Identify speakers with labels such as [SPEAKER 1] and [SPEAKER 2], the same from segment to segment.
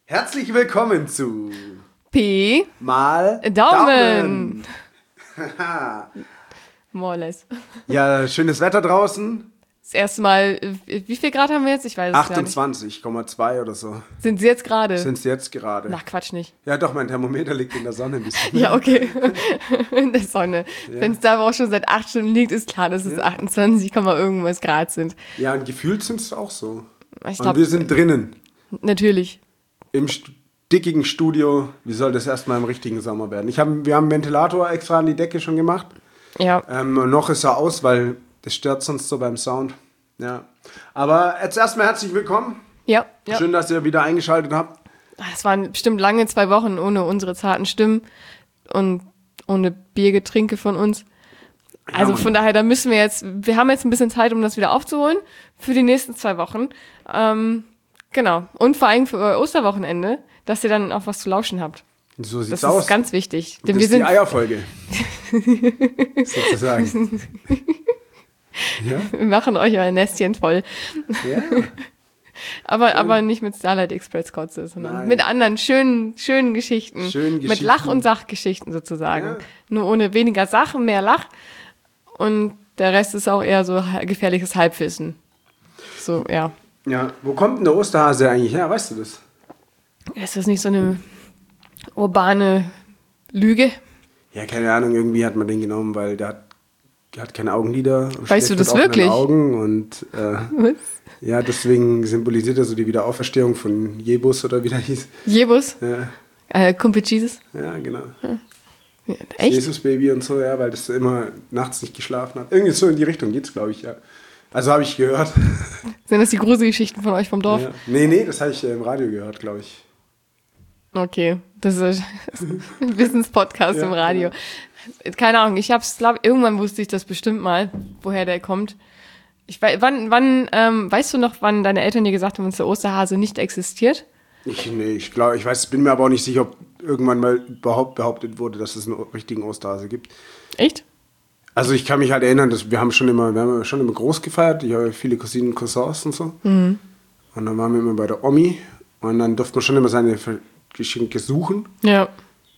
[SPEAKER 1] Herzlich willkommen zu
[SPEAKER 2] Pi
[SPEAKER 1] mal
[SPEAKER 2] Daumen. More or less.
[SPEAKER 1] Ja, schönes Wetter draußen.
[SPEAKER 2] Das erste Mal, wie viel Grad haben wir jetzt? Ich weiß es gar nicht.
[SPEAKER 1] 28,2 oder so.
[SPEAKER 2] Sind sie jetzt gerade?
[SPEAKER 1] Sind es jetzt gerade.
[SPEAKER 2] Ach, Quatsch nicht.
[SPEAKER 1] Ja, doch, mein Thermometer liegt in der Sonne ein bisschen.
[SPEAKER 2] Ja, okay. In der Sonne.
[SPEAKER 1] Ja.
[SPEAKER 2] Wenn es da aber auch schon seit 8 Stunden liegt, ist klar, dass es 28, irgendwas Grad sind.
[SPEAKER 1] Ja, und gefühlt sind es auch so.
[SPEAKER 2] Ich
[SPEAKER 1] Und
[SPEAKER 2] glaub,
[SPEAKER 1] wir sind drinnen.
[SPEAKER 2] Natürlich.
[SPEAKER 1] Im dickigen Studio. Wie soll das erstmal im richtigen Sommer werden? Wir haben einen Ventilator extra an die Decke schon gemacht.
[SPEAKER 2] Ja.
[SPEAKER 1] Noch ist er aus, weil das stört sonst so beim Sound. Ja. Aber jetzt erstmal herzlich willkommen.
[SPEAKER 2] Ja.
[SPEAKER 1] Schön, dass ihr wieder eingeschaltet habt.
[SPEAKER 2] Es waren bestimmt lange 2 Wochen ohne unsere zarten Stimmen und ohne Biergetrinke von uns. Also
[SPEAKER 1] Mann.
[SPEAKER 2] von daher, wir haben jetzt ein bisschen Zeit, um das wieder aufzuholen für die nächsten 2 Wochen. Genau. Und vor allem für euer Osterwochenende, dass ihr dann auch was zu lauschen habt.
[SPEAKER 1] So sieht's
[SPEAKER 2] Das
[SPEAKER 1] aus.
[SPEAKER 2] ist ganz wichtig.
[SPEAKER 1] Und
[SPEAKER 2] Denn
[SPEAKER 1] das
[SPEAKER 2] wir
[SPEAKER 1] ist die
[SPEAKER 2] sind
[SPEAKER 1] Eierfolge. Sozusagen. Ja?
[SPEAKER 2] wir machen euch euer Nestchen voll.
[SPEAKER 1] Ja.
[SPEAKER 2] Aber nicht mit Starlight Express Kotze, sondern
[SPEAKER 1] Nein.
[SPEAKER 2] mit anderen schönen Geschichten. Mit Lach- und Sachgeschichten sozusagen.
[SPEAKER 1] Ja.
[SPEAKER 2] Nur ohne weniger Sachen, mehr Lach. Und der Rest ist auch eher so gefährliches Halbwissen. So, ja.
[SPEAKER 1] Ja. Wo kommt denn der Osterhase eigentlich her? Weißt du das?
[SPEAKER 2] Ist das nicht so eine urbane Lüge?
[SPEAKER 1] Ja, keine Ahnung. Irgendwie hat man den genommen, weil der hat keine Augenlider. Und
[SPEAKER 2] Weißt du
[SPEAKER 1] schläft
[SPEAKER 2] das
[SPEAKER 1] mit offenen
[SPEAKER 2] wirklich?
[SPEAKER 1] Augen und
[SPEAKER 2] Was?
[SPEAKER 1] ja, deswegen symbolisiert er so die Wiederauferstehung von Jebus oder wie der hieß.
[SPEAKER 2] Jebus?
[SPEAKER 1] Ja,
[SPEAKER 2] Kumpel Jesus?
[SPEAKER 1] ja genau.
[SPEAKER 2] Ja, echt?
[SPEAKER 1] Jesus-Baby und so, ja, weil das immer nachts nicht geschlafen hat. Irgendwie so in die Richtung geht's, glaube ich, ja. Also habe ich gehört.
[SPEAKER 2] Sind das die Gruselgeschichten von euch vom Dorf?
[SPEAKER 1] Ja. Nee, das habe ich im Radio gehört, glaube ich.
[SPEAKER 2] Okay, das ist ein Wissenspodcast
[SPEAKER 1] Ja,
[SPEAKER 2] im Radio. Keine Ahnung, irgendwann wusste ich das bestimmt mal, woher der kommt. Weißt du noch, wann deine Eltern dir gesagt haben, dass der Osterhase nicht existiert?
[SPEAKER 1] Ich glaube, bin mir aber auch nicht sicher, ob irgendwann mal behauptet wurde, dass es einen richtigen Osterhase gibt.
[SPEAKER 2] Echt?
[SPEAKER 1] Also ich kann mich halt erinnern, dass wir haben schon immer groß gefeiert. Ich habe viele Cousinen und Cousins und so. Mhm. Und dann waren wir immer bei der Omi und dann durfte man schon immer seine Geschenke suchen.
[SPEAKER 2] Ja.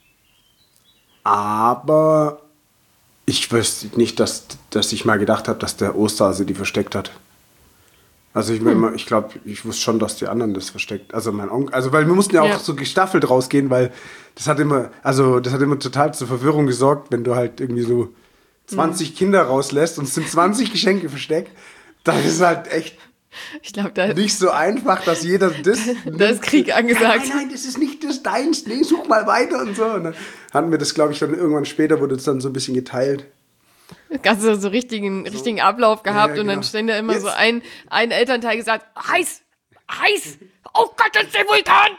[SPEAKER 1] Aber ich wüsste nicht, dass ich mal gedacht habe, dass der Osterhase die versteckt hat. Also ich glaube, ich wusste schon, dass die anderen das versteckt. Also mein Onkel, weil wir mussten ja auch so gestaffelt rausgehen, weil das hat immer total zur Verwirrung gesorgt, wenn du halt irgendwie so 20 Kinder rauslässt und es sind 20 Geschenke versteckt. Dann ist halt echt
[SPEAKER 2] Ich glaube, da
[SPEAKER 1] nicht so einfach, dass jeder das...
[SPEAKER 2] Da ist Krieg angesagt.
[SPEAKER 1] Nein, das ist nicht das deins. Nee, such mal weiter und so. Und dann hatten wir das, glaube ich, dann irgendwann später, wurde es dann so ein bisschen geteilt.
[SPEAKER 2] ganz so richtigen Ablauf gehabt
[SPEAKER 1] Ja,
[SPEAKER 2] und dann
[SPEAKER 1] genau.
[SPEAKER 2] stand da immer
[SPEAKER 1] Jetzt.
[SPEAKER 2] so ein Elternteil gesagt, heiß, oh Gott, das ist der Vulkan.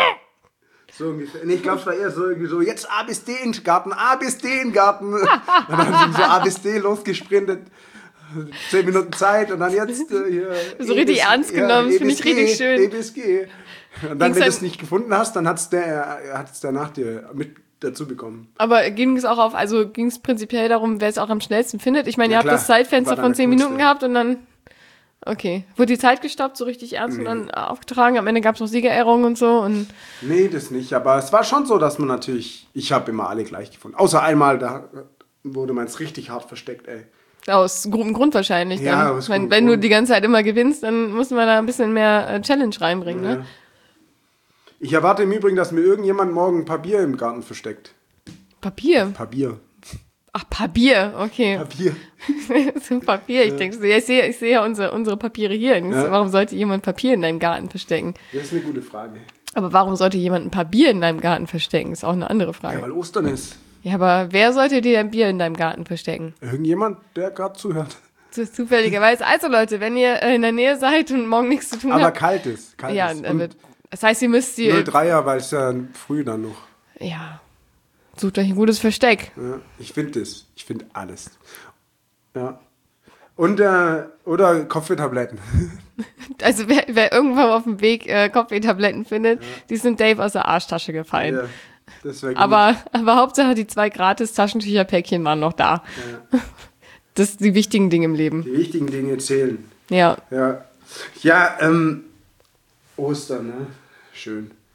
[SPEAKER 1] So ungefähr. Nee, ich glaube, es war eher so, jetzt A bis D in den Garten, A bis D in den Garten. Und dann sind so A bis D losgesprintet. 10 Minuten Zeit und dann jetzt hier.
[SPEAKER 2] So richtig ernst genommen, das finde ich richtig schön.
[SPEAKER 1] E bis G. Und dann, wenn du es nicht gefunden hast, dann hat es der nach dir mit dazu bekommen.
[SPEAKER 2] Aber ging es prinzipiell darum, wer es auch am schnellsten findet? Ich meine,
[SPEAKER 1] Ja,
[SPEAKER 2] ihr habt
[SPEAKER 1] klar.
[SPEAKER 2] das Zeitfenster
[SPEAKER 1] War dann
[SPEAKER 2] von
[SPEAKER 1] der
[SPEAKER 2] 10
[SPEAKER 1] coolste.
[SPEAKER 2] Minuten gehabt und dann, okay. Wurde die Zeit gestoppt, so richtig ernst und dann aufgetragen? Am Ende gab es noch Siegerehrungen und so und...
[SPEAKER 1] Nee, das nicht. Aber es war schon so, dass man natürlich, ich habe immer alle gleich gefunden. Außer einmal, da wurde meins richtig hart versteckt, ey.
[SPEAKER 2] Aus gutem Grund wahrscheinlich.
[SPEAKER 1] Ja,
[SPEAKER 2] Dann.
[SPEAKER 1] aus
[SPEAKER 2] Ich meine,
[SPEAKER 1] gutem
[SPEAKER 2] wenn du
[SPEAKER 1] Grund.
[SPEAKER 2] die ganze Zeit immer gewinnst, dann muss man da ein bisschen mehr Challenge reinbringen, ne?
[SPEAKER 1] Ja. Ich erwarte im Übrigen, dass mir irgendjemand morgen ein paar Bier im Garten versteckt.
[SPEAKER 2] Papier.
[SPEAKER 1] Papier.
[SPEAKER 2] Ach, Papier, okay.
[SPEAKER 1] Papier.
[SPEAKER 2] So Papier, ich denke, ich sehe ja unsere Papiere hier.
[SPEAKER 1] Ja.
[SPEAKER 2] Warum sollte jemand Papier in deinem Garten verstecken?
[SPEAKER 1] Das ist eine gute Frage.
[SPEAKER 2] Aber warum sollte jemand ein Papier in deinem Garten verstecken? Ist auch eine andere
[SPEAKER 1] Ja,
[SPEAKER 2] Frage.
[SPEAKER 1] weil Ostern ist.
[SPEAKER 2] Ja, aber wer sollte dir ein Bier in deinem Garten verstecken?
[SPEAKER 1] Irgendjemand, der gerade zuhört.
[SPEAKER 2] Zufälligerweise. Also Leute, wenn ihr in der Nähe seid und morgen nichts zu tun
[SPEAKER 1] Aber
[SPEAKER 2] habt.
[SPEAKER 1] kalt ist.
[SPEAKER 2] Ja,
[SPEAKER 1] Und
[SPEAKER 2] das heißt, ihr müsst die...
[SPEAKER 1] 03er, weil es ja früh dann noch.
[SPEAKER 2] Ja, sucht euch ein gutes Versteck.
[SPEAKER 1] Ja, ich finde das. Ich finde alles. Ja. Und, oder Kopfwehtabletten.
[SPEAKER 2] Also wer irgendwann auf dem Weg Kopfwehtabletten findet, die sind Dave aus der Arschtasche gefallen.
[SPEAKER 1] Ja, das wäre gut.
[SPEAKER 2] Aber Hauptsache die 2 gratis Taschentücherpäckchen waren noch da.
[SPEAKER 1] Ja.
[SPEAKER 2] Das sind die wichtigen Dinge im Leben.
[SPEAKER 1] Die wichtigen Dinge zählen.
[SPEAKER 2] Ja.
[SPEAKER 1] Ja, ja Ostern, ne? Schön.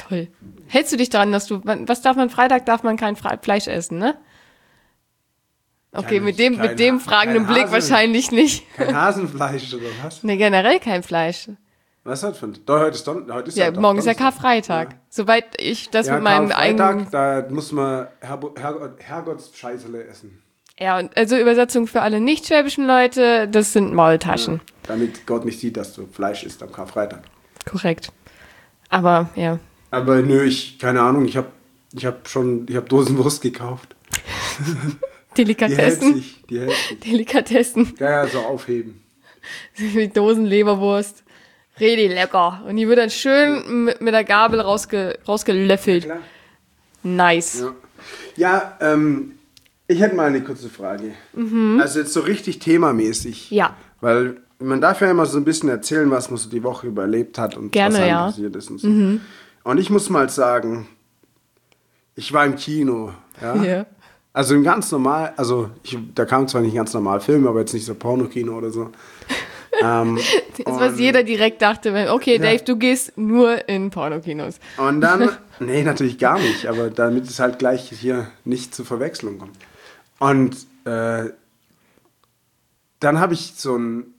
[SPEAKER 2] Toll. Hältst du dich daran, dass was darf man Freitag? Darf man kein Fleisch essen, ne? Okay, mit dem fragenden Blick wahrscheinlich nicht.
[SPEAKER 1] Kein Hasenfleisch oder was?
[SPEAKER 2] Ne, generell kein Fleisch.
[SPEAKER 1] Was hat für ein... Heute ist
[SPEAKER 2] ja morgen ist ja Karfreitag. Ja. Soweit ich das mit meinem eigenen...
[SPEAKER 1] Da muss man Herrgottsscheißele essen.
[SPEAKER 2] Ja, und also Übersetzung für alle nicht-schwäbischen Leute, das sind Maultaschen.
[SPEAKER 1] Ja, damit Gott nicht sieht, dass du Fleisch isst am Karfreitag.
[SPEAKER 2] Korrekt. Aber, ja.
[SPEAKER 1] Aber nö, keine Ahnung, ich hab Dosenwurst gekauft.
[SPEAKER 2] Delikatessen.
[SPEAKER 1] Die hält sich.
[SPEAKER 2] Delikatessen.
[SPEAKER 1] Ja, so aufheben.
[SPEAKER 2] Die Dosenleberwurst. Richtig lecker. Und die wird dann schön mit der Gabel rausgelöffelt.
[SPEAKER 1] Klar.
[SPEAKER 2] Nice.
[SPEAKER 1] Ja, ich hätte mal eine kurze Frage. Also jetzt so richtig themamäßig.
[SPEAKER 2] Ja.
[SPEAKER 1] Weil man darf ja immer so ein bisschen erzählen, was man so die Woche überlebt hat und
[SPEAKER 2] gerne,
[SPEAKER 1] was einem passiert ist und so. Und ich muss mal sagen, ich war im Kino. Ja. Also im ganz normal, da kam zwar nicht ein ganz normal Film, aber jetzt nicht so Pornokino oder so.
[SPEAKER 2] Das, was jeder direkt dachte, okay, Dave, du gehst nur in Pornokinos.
[SPEAKER 1] Und dann, nee, natürlich gar nicht, aber damit es halt gleich hier nicht zur Verwechslung kommt. Und dann habe ich so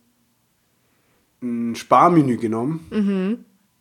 [SPEAKER 1] ein Sparmenü genommen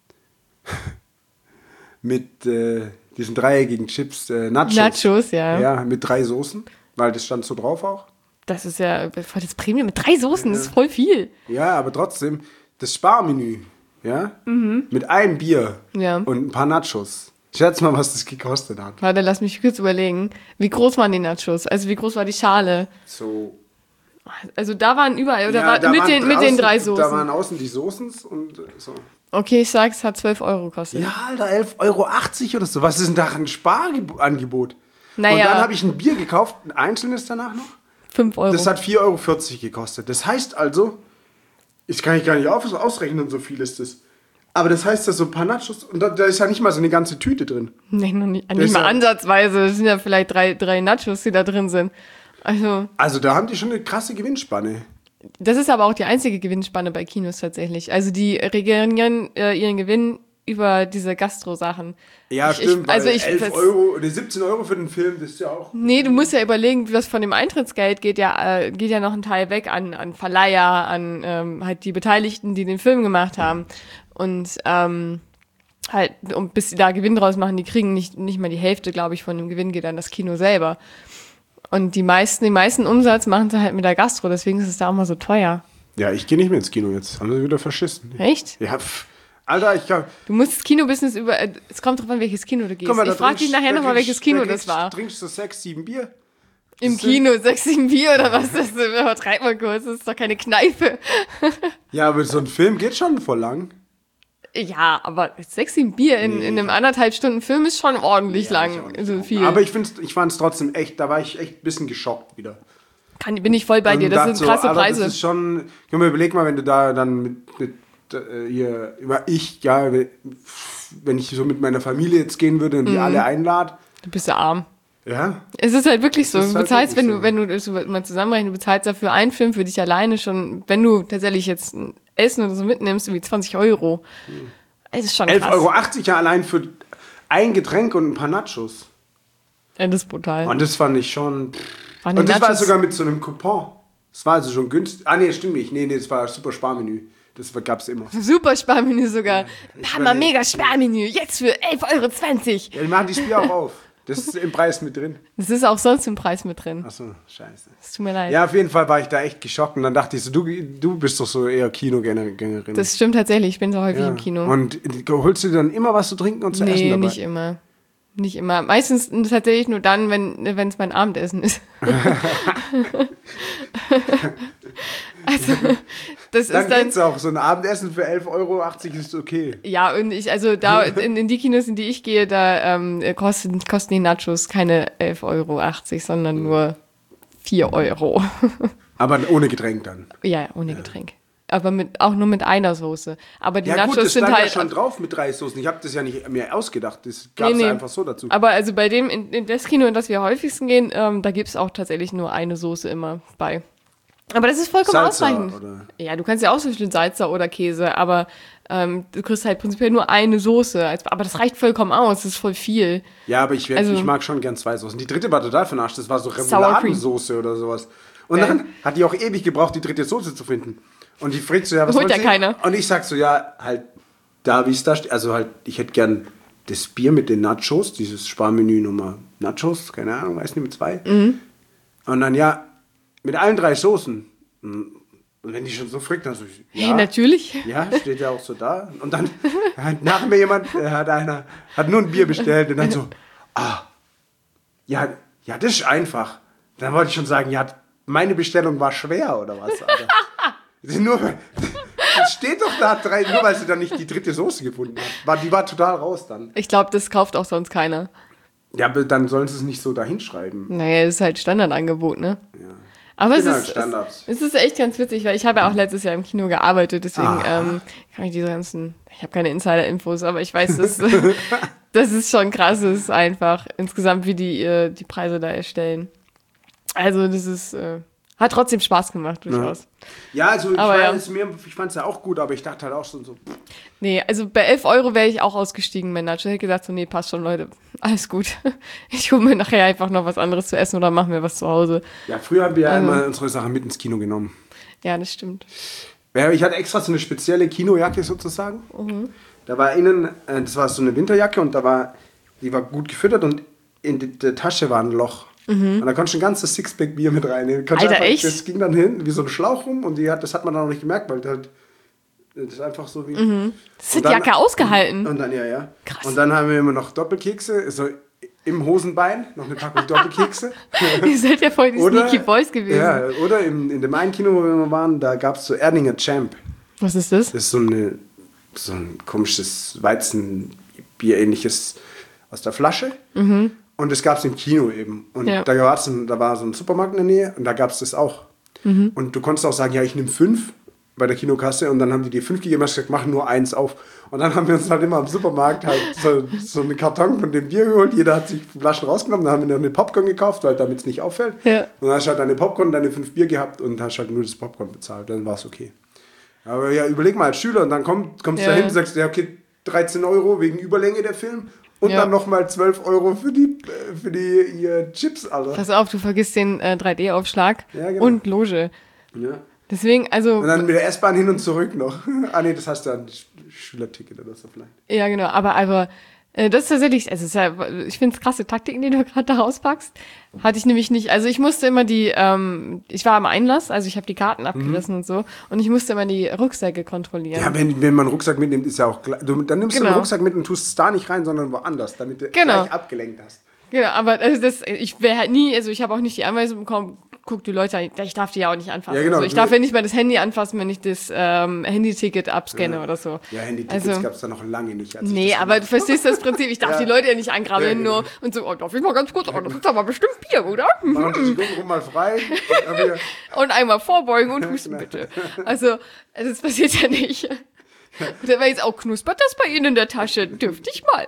[SPEAKER 1] mit diesen dreieckigen Chips, Nachos.
[SPEAKER 2] Nachos, ja.
[SPEAKER 1] Ja, mit 3 Soßen, weil das stand so drauf auch.
[SPEAKER 2] Das ist ja voll das Premium mit 3 Soßen, das ist voll viel.
[SPEAKER 1] Ja, aber trotzdem, das Sparmenü, ja, mit einem Bier und ein paar Nachos. Schätz mal, was das gekostet hat.
[SPEAKER 2] Warte, lass mich kurz überlegen. Wie groß waren die Nachos? Also wie groß war die Schale?
[SPEAKER 1] So.
[SPEAKER 2] Also da waren überall, oder
[SPEAKER 1] Ja,
[SPEAKER 2] mit den 3 Soßen?
[SPEAKER 1] Da waren außen die Soßen und so.
[SPEAKER 2] Okay, ich sag, es hat 12 Euro gekostet.
[SPEAKER 1] Ja, Alter, 11,80 Euro oder so. Was ist denn da ein Sparangebot?
[SPEAKER 2] Naja.
[SPEAKER 1] Und dann habe ich ein Bier gekauft, ein einzelnes danach noch.
[SPEAKER 2] 5 Euro.
[SPEAKER 1] Das hat 4,40 Euro gekostet. Das heißt also, ich kann gar nicht ausrechnen, so viel ist das. Aber das heißt, da so ein paar Nachos, und da ist ja nicht mal so eine ganze Tüte drin.
[SPEAKER 2] Nee, noch nicht mal ansatzweise. Es sind ja vielleicht drei Nachos, die da drin sind. Also
[SPEAKER 1] da haben die schon eine krasse Gewinnspanne.
[SPEAKER 2] Das ist aber auch die einzige Gewinnspanne bei Kinos tatsächlich. Also die regenerieren ihren Gewinn über diese Gastro-Sachen.
[SPEAKER 1] Ja, stimmt. 11 Euro oder 17 Euro für den Film, das ist ja auch...
[SPEAKER 2] Nee, du musst ja überlegen, was von dem Eintrittsgeld geht ja noch ein Teil weg an Verleiher, an halt die Beteiligten, die den Film gemacht haben. Und halt, und bis sie da Gewinn draus machen, die kriegen nicht mal die Hälfte, glaube ich, von dem Gewinn geht an das Kino selber. Und den meisten Umsatz machen sie halt mit der Gastro, deswegen ist es da auch mal so teuer.
[SPEAKER 1] Ja, ich gehe nicht mehr ins Kino jetzt. Haben sie wieder verschissen.
[SPEAKER 2] Echt?
[SPEAKER 1] Ja, Alter, du
[SPEAKER 2] musst das Kino-Business es kommt drauf an, welches Kino du gehst. Ich frage dich nachher nochmal, welches Kino das war.
[SPEAKER 1] Trinkst du 6, 7 Bier?
[SPEAKER 2] Im Kino 6, 7 Bier oder was? Das übertreib mal kurz, das ist doch keine Kneipe.
[SPEAKER 1] Ja, aber so ein Film geht schon voll lang.
[SPEAKER 2] Ja, aber 6, 7 Bier in einem 1,5 Stunden Film ist schon ordentlich lang. Also viel.
[SPEAKER 1] Aber ich fand es trotzdem echt, da war ich echt ein bisschen geschockt wieder.
[SPEAKER 2] Bin ich voll bei dir, das sind krasse Preise.
[SPEAKER 1] Das ist schon, überleg mal, wenn du da dann wenn ich so mit meiner Familie jetzt gehen würde und die alle einlade.
[SPEAKER 2] Du bist ja arm.
[SPEAKER 1] Ja.
[SPEAKER 2] Es ist halt wirklich so. Du bezahlst, wenn du das mal zusammenrechnen, du bezahlst dafür einen Film für dich alleine schon, wenn du tatsächlich jetzt ein Essen oder so mitnimmst, wie 20 Euro. Es ist schon krass.
[SPEAKER 1] 11,80 Euro ja allein für ein Getränk und ein paar Nachos.
[SPEAKER 2] Ja, das ist brutal.
[SPEAKER 1] Und das fand ich schon... Und das war sogar mit so einem Coupon. Das war also schon günstig. Ah, nee, stimmt nicht. Nee, das war super Sparmenü. Das gab's immer.
[SPEAKER 2] Super Sparmenü sogar. Hammer, mega Sparmenü. Jetzt für 11,20 Euro.
[SPEAKER 1] Ja, die machen die Spiele auch auf. Das ist im Preis mit drin.
[SPEAKER 2] Das ist auch sonst im Preis mit drin.
[SPEAKER 1] Ach so, scheiße.
[SPEAKER 2] Es tut mir leid.
[SPEAKER 1] Ja, auf jeden Fall war ich da echt geschockt. Und dann dachte ich so, du bist doch so eher Kinogängerin.
[SPEAKER 2] Das stimmt tatsächlich. Ich bin so häufig im Kino.
[SPEAKER 1] Und holst du dir dann immer was zu trinken und zu essen dabei?
[SPEAKER 2] Nee, nicht immer. Nicht immer. Meistens tatsächlich nur dann, wenn es mein Abendessen ist. Also, das
[SPEAKER 1] dann
[SPEAKER 2] ist dann
[SPEAKER 1] geht's auch. So ein Abendessen für 11,80 Euro ist okay.
[SPEAKER 2] Ja, und da in die Kinos, in die ich gehe, da kosten die Nachos keine 11,80 Euro, sondern nur 4 Euro.
[SPEAKER 1] Aber ohne Getränk dann?
[SPEAKER 2] Ja, ohne Getränk. Aber auch nur mit einer Soße. Aber die
[SPEAKER 1] ja,
[SPEAKER 2] Nachos
[SPEAKER 1] gut, das
[SPEAKER 2] sind
[SPEAKER 1] stand
[SPEAKER 2] halt
[SPEAKER 1] ja schon drauf mit 3 Soßen. Ich habe das ja nicht mir ausgedacht. Das gab es einfach so dazu.
[SPEAKER 2] Aber also bei dem, in das Kino, in das wir häufigsten gehen, da gibt es auch tatsächlich nur eine Soße immer bei. Aber das ist vollkommen
[SPEAKER 1] Salsa,
[SPEAKER 2] ausreichend.
[SPEAKER 1] Oder?
[SPEAKER 2] Ja, du kannst ja auch zwischen Salsa oder Käse, aber Du kriegst halt prinzipiell nur eine Soße. Aber das reicht vollkommen aus, das ist voll viel.
[SPEAKER 1] Ja, aber ich mag schon gern 2 Soßen. Die dritte war total vernascht, das war so Remouladensoße oder sowas. Und dann hat die auch ewig gebraucht, die dritte Soße zu finden. Und die fragt so, ja, was
[SPEAKER 2] holt ja keiner.
[SPEAKER 1] Und ich sag so, ja, halt, da wie es da steht, also halt, ich hätte gern das Bier mit den Nachos, dieses Sparmenü Nummer Nachos, keine Ahnung, weiß nicht, mit 2. Und dann, ja, mit allen 3 Soßen. Und wenn die schon so fragt, dann so, ja.
[SPEAKER 2] Hey, natürlich.
[SPEAKER 1] Ja, steht ja auch so da. Und dann hat nach mir jemand, hat nur ein Bier bestellt und dann so, ja, das ist einfach. Dann wollte ich schon sagen, ja, meine Bestellung war schwer oder was. Das steht doch da 3, nur weil sie dann nicht die dritte Soße gefunden hat. Die war total raus dann.
[SPEAKER 2] Ich glaube, das kauft auch sonst keiner.
[SPEAKER 1] Ja, aber dann sollen sie es nicht so dahinschreiben.
[SPEAKER 2] Naja, das ist halt Standardangebot, ne?
[SPEAKER 1] Ja.
[SPEAKER 2] Aber es ist echt ganz witzig, weil ich habe ja auch letztes Jahr im Kino gearbeitet, deswegen kann ich diese ganzen, ich habe keine Insider-Infos, aber ich weiß, das ist schon krass, ist einfach insgesamt, wie die Preise da erstellen. Also das ist, hat trotzdem Spaß gemacht, durchaus.
[SPEAKER 1] Ja, also ich fand es ja auch gut, aber ich dachte halt auch schon so.
[SPEAKER 2] Nee, also bei 11 € wäre ich auch ausgestiegen, mein Nacho. Ich hätte gesagt so, nee, passt schon, Leute, alles gut. Ich hole mir nachher einfach noch was anderes zu essen oder machen wir was zu Hause.
[SPEAKER 1] Ja, früher haben wir ja immer unsere Sachen mit ins Kino genommen.
[SPEAKER 2] Ja, das stimmt.
[SPEAKER 1] Ja, ich hatte extra so eine spezielle Kinojacke sozusagen. Da war innen, das war so eine Winterjacke und die war gut gefüttert und in der Tasche war ein Loch. Und da konntest du ein ganzes Sixpack Bier mit reinnehmen.
[SPEAKER 2] Alter, echt?
[SPEAKER 1] Das ging dann hin wie so ein Schlauch rum und das hat man dann noch nicht gemerkt, weil das ist einfach so wie...
[SPEAKER 2] Das hat die Jacke ausgehalten.
[SPEAKER 1] Und dann, ja.
[SPEAKER 2] Krass.
[SPEAKER 1] Und dann haben wir immer noch Doppelkekse, so im Hosenbein, noch eine Packung Doppelkekse.
[SPEAKER 2] Ihr seid ja voll die Sneaky Boys gewesen.
[SPEAKER 1] Ja, oder in dem einen Kino, wo wir waren, da gab es so Erdinger Champ.
[SPEAKER 2] Was ist das?
[SPEAKER 1] Das ist so ein komisches Weizenbier-ähnliches aus der Flasche. Und das gab es im Kino eben. Und da war so ein Supermarkt in der Nähe und da gab es das auch. Und du konntest auch sagen, ja, ich nehme 5 bei der Kinokasse und dann haben die dir 5 gegeben und gesagt, mach nur 1 auf. Und dann haben wir uns halt immer am Supermarkt halt so einen Karton von dem Bier geholt. Jeder hat sich Flaschen rausgenommen, dann haben wir noch eine Popcorn gekauft, weil damit es nicht auffällt. Ja. Und dann hast du halt deine Popcorn, deine 5 Bier gehabt und hast halt nur das Popcorn bezahlt. Dann war es okay. Aber ja, überleg mal als Schüler und dann kommst du dahin und sagst, ja, okay, 13 € wegen Überlänge der Film. Und dann nochmal 12 € für die Chips, Alter.
[SPEAKER 2] Pass auf, du vergisst den 3D-Aufschlag und Loge.
[SPEAKER 1] Ja.
[SPEAKER 2] Deswegen, also...
[SPEAKER 1] Und dann mit der S-Bahn hin und zurück noch. Nee, das hast du ein Schülerticket oder so vielleicht.
[SPEAKER 2] Ja, genau, aber das ist tatsächlich, also ich finde es krasse Taktiken, die du gerade da rauspackst. Hatte ich nämlich nicht. Also ich musste immer ich war am Einlass, also ich habe die Karten abgerissen und so. Und ich musste immer die Rucksäcke kontrollieren.
[SPEAKER 1] Ja, wenn man einen Rucksack mitnimmt, ist ja auch klar. Dann nimmst du den Rucksack mit und tust es da nicht rein, sondern woanders, damit du gleich abgelenkt hast.
[SPEAKER 2] Genau, aber ich wäre halt nie, also ich habe auch nicht die Anweisung bekommen, guck die Leute an, ich darf die ja auch nicht anfassen. Ja, genau. Also ich darf ja nicht mal das Handy anfassen, wenn ich das Handy-Ticket abscanne oder so.
[SPEAKER 1] Ja, Handy-Tickets gab es da noch lange nicht.
[SPEAKER 2] Nee, aber du verstehst das Prinzip, ich darf die Leute ja nicht angraben, nur und so, darf ich mal ganz kurz, das ist aber bestimmt Bier, oder?
[SPEAKER 1] Machen Sie sich rum mal frei.
[SPEAKER 2] Und einmal vorbeugen und husten bitte. Also, das passiert ja nicht. Und dann war jetzt auch, knuspert das bei Ihnen in der Tasche? Dürfte ich mal.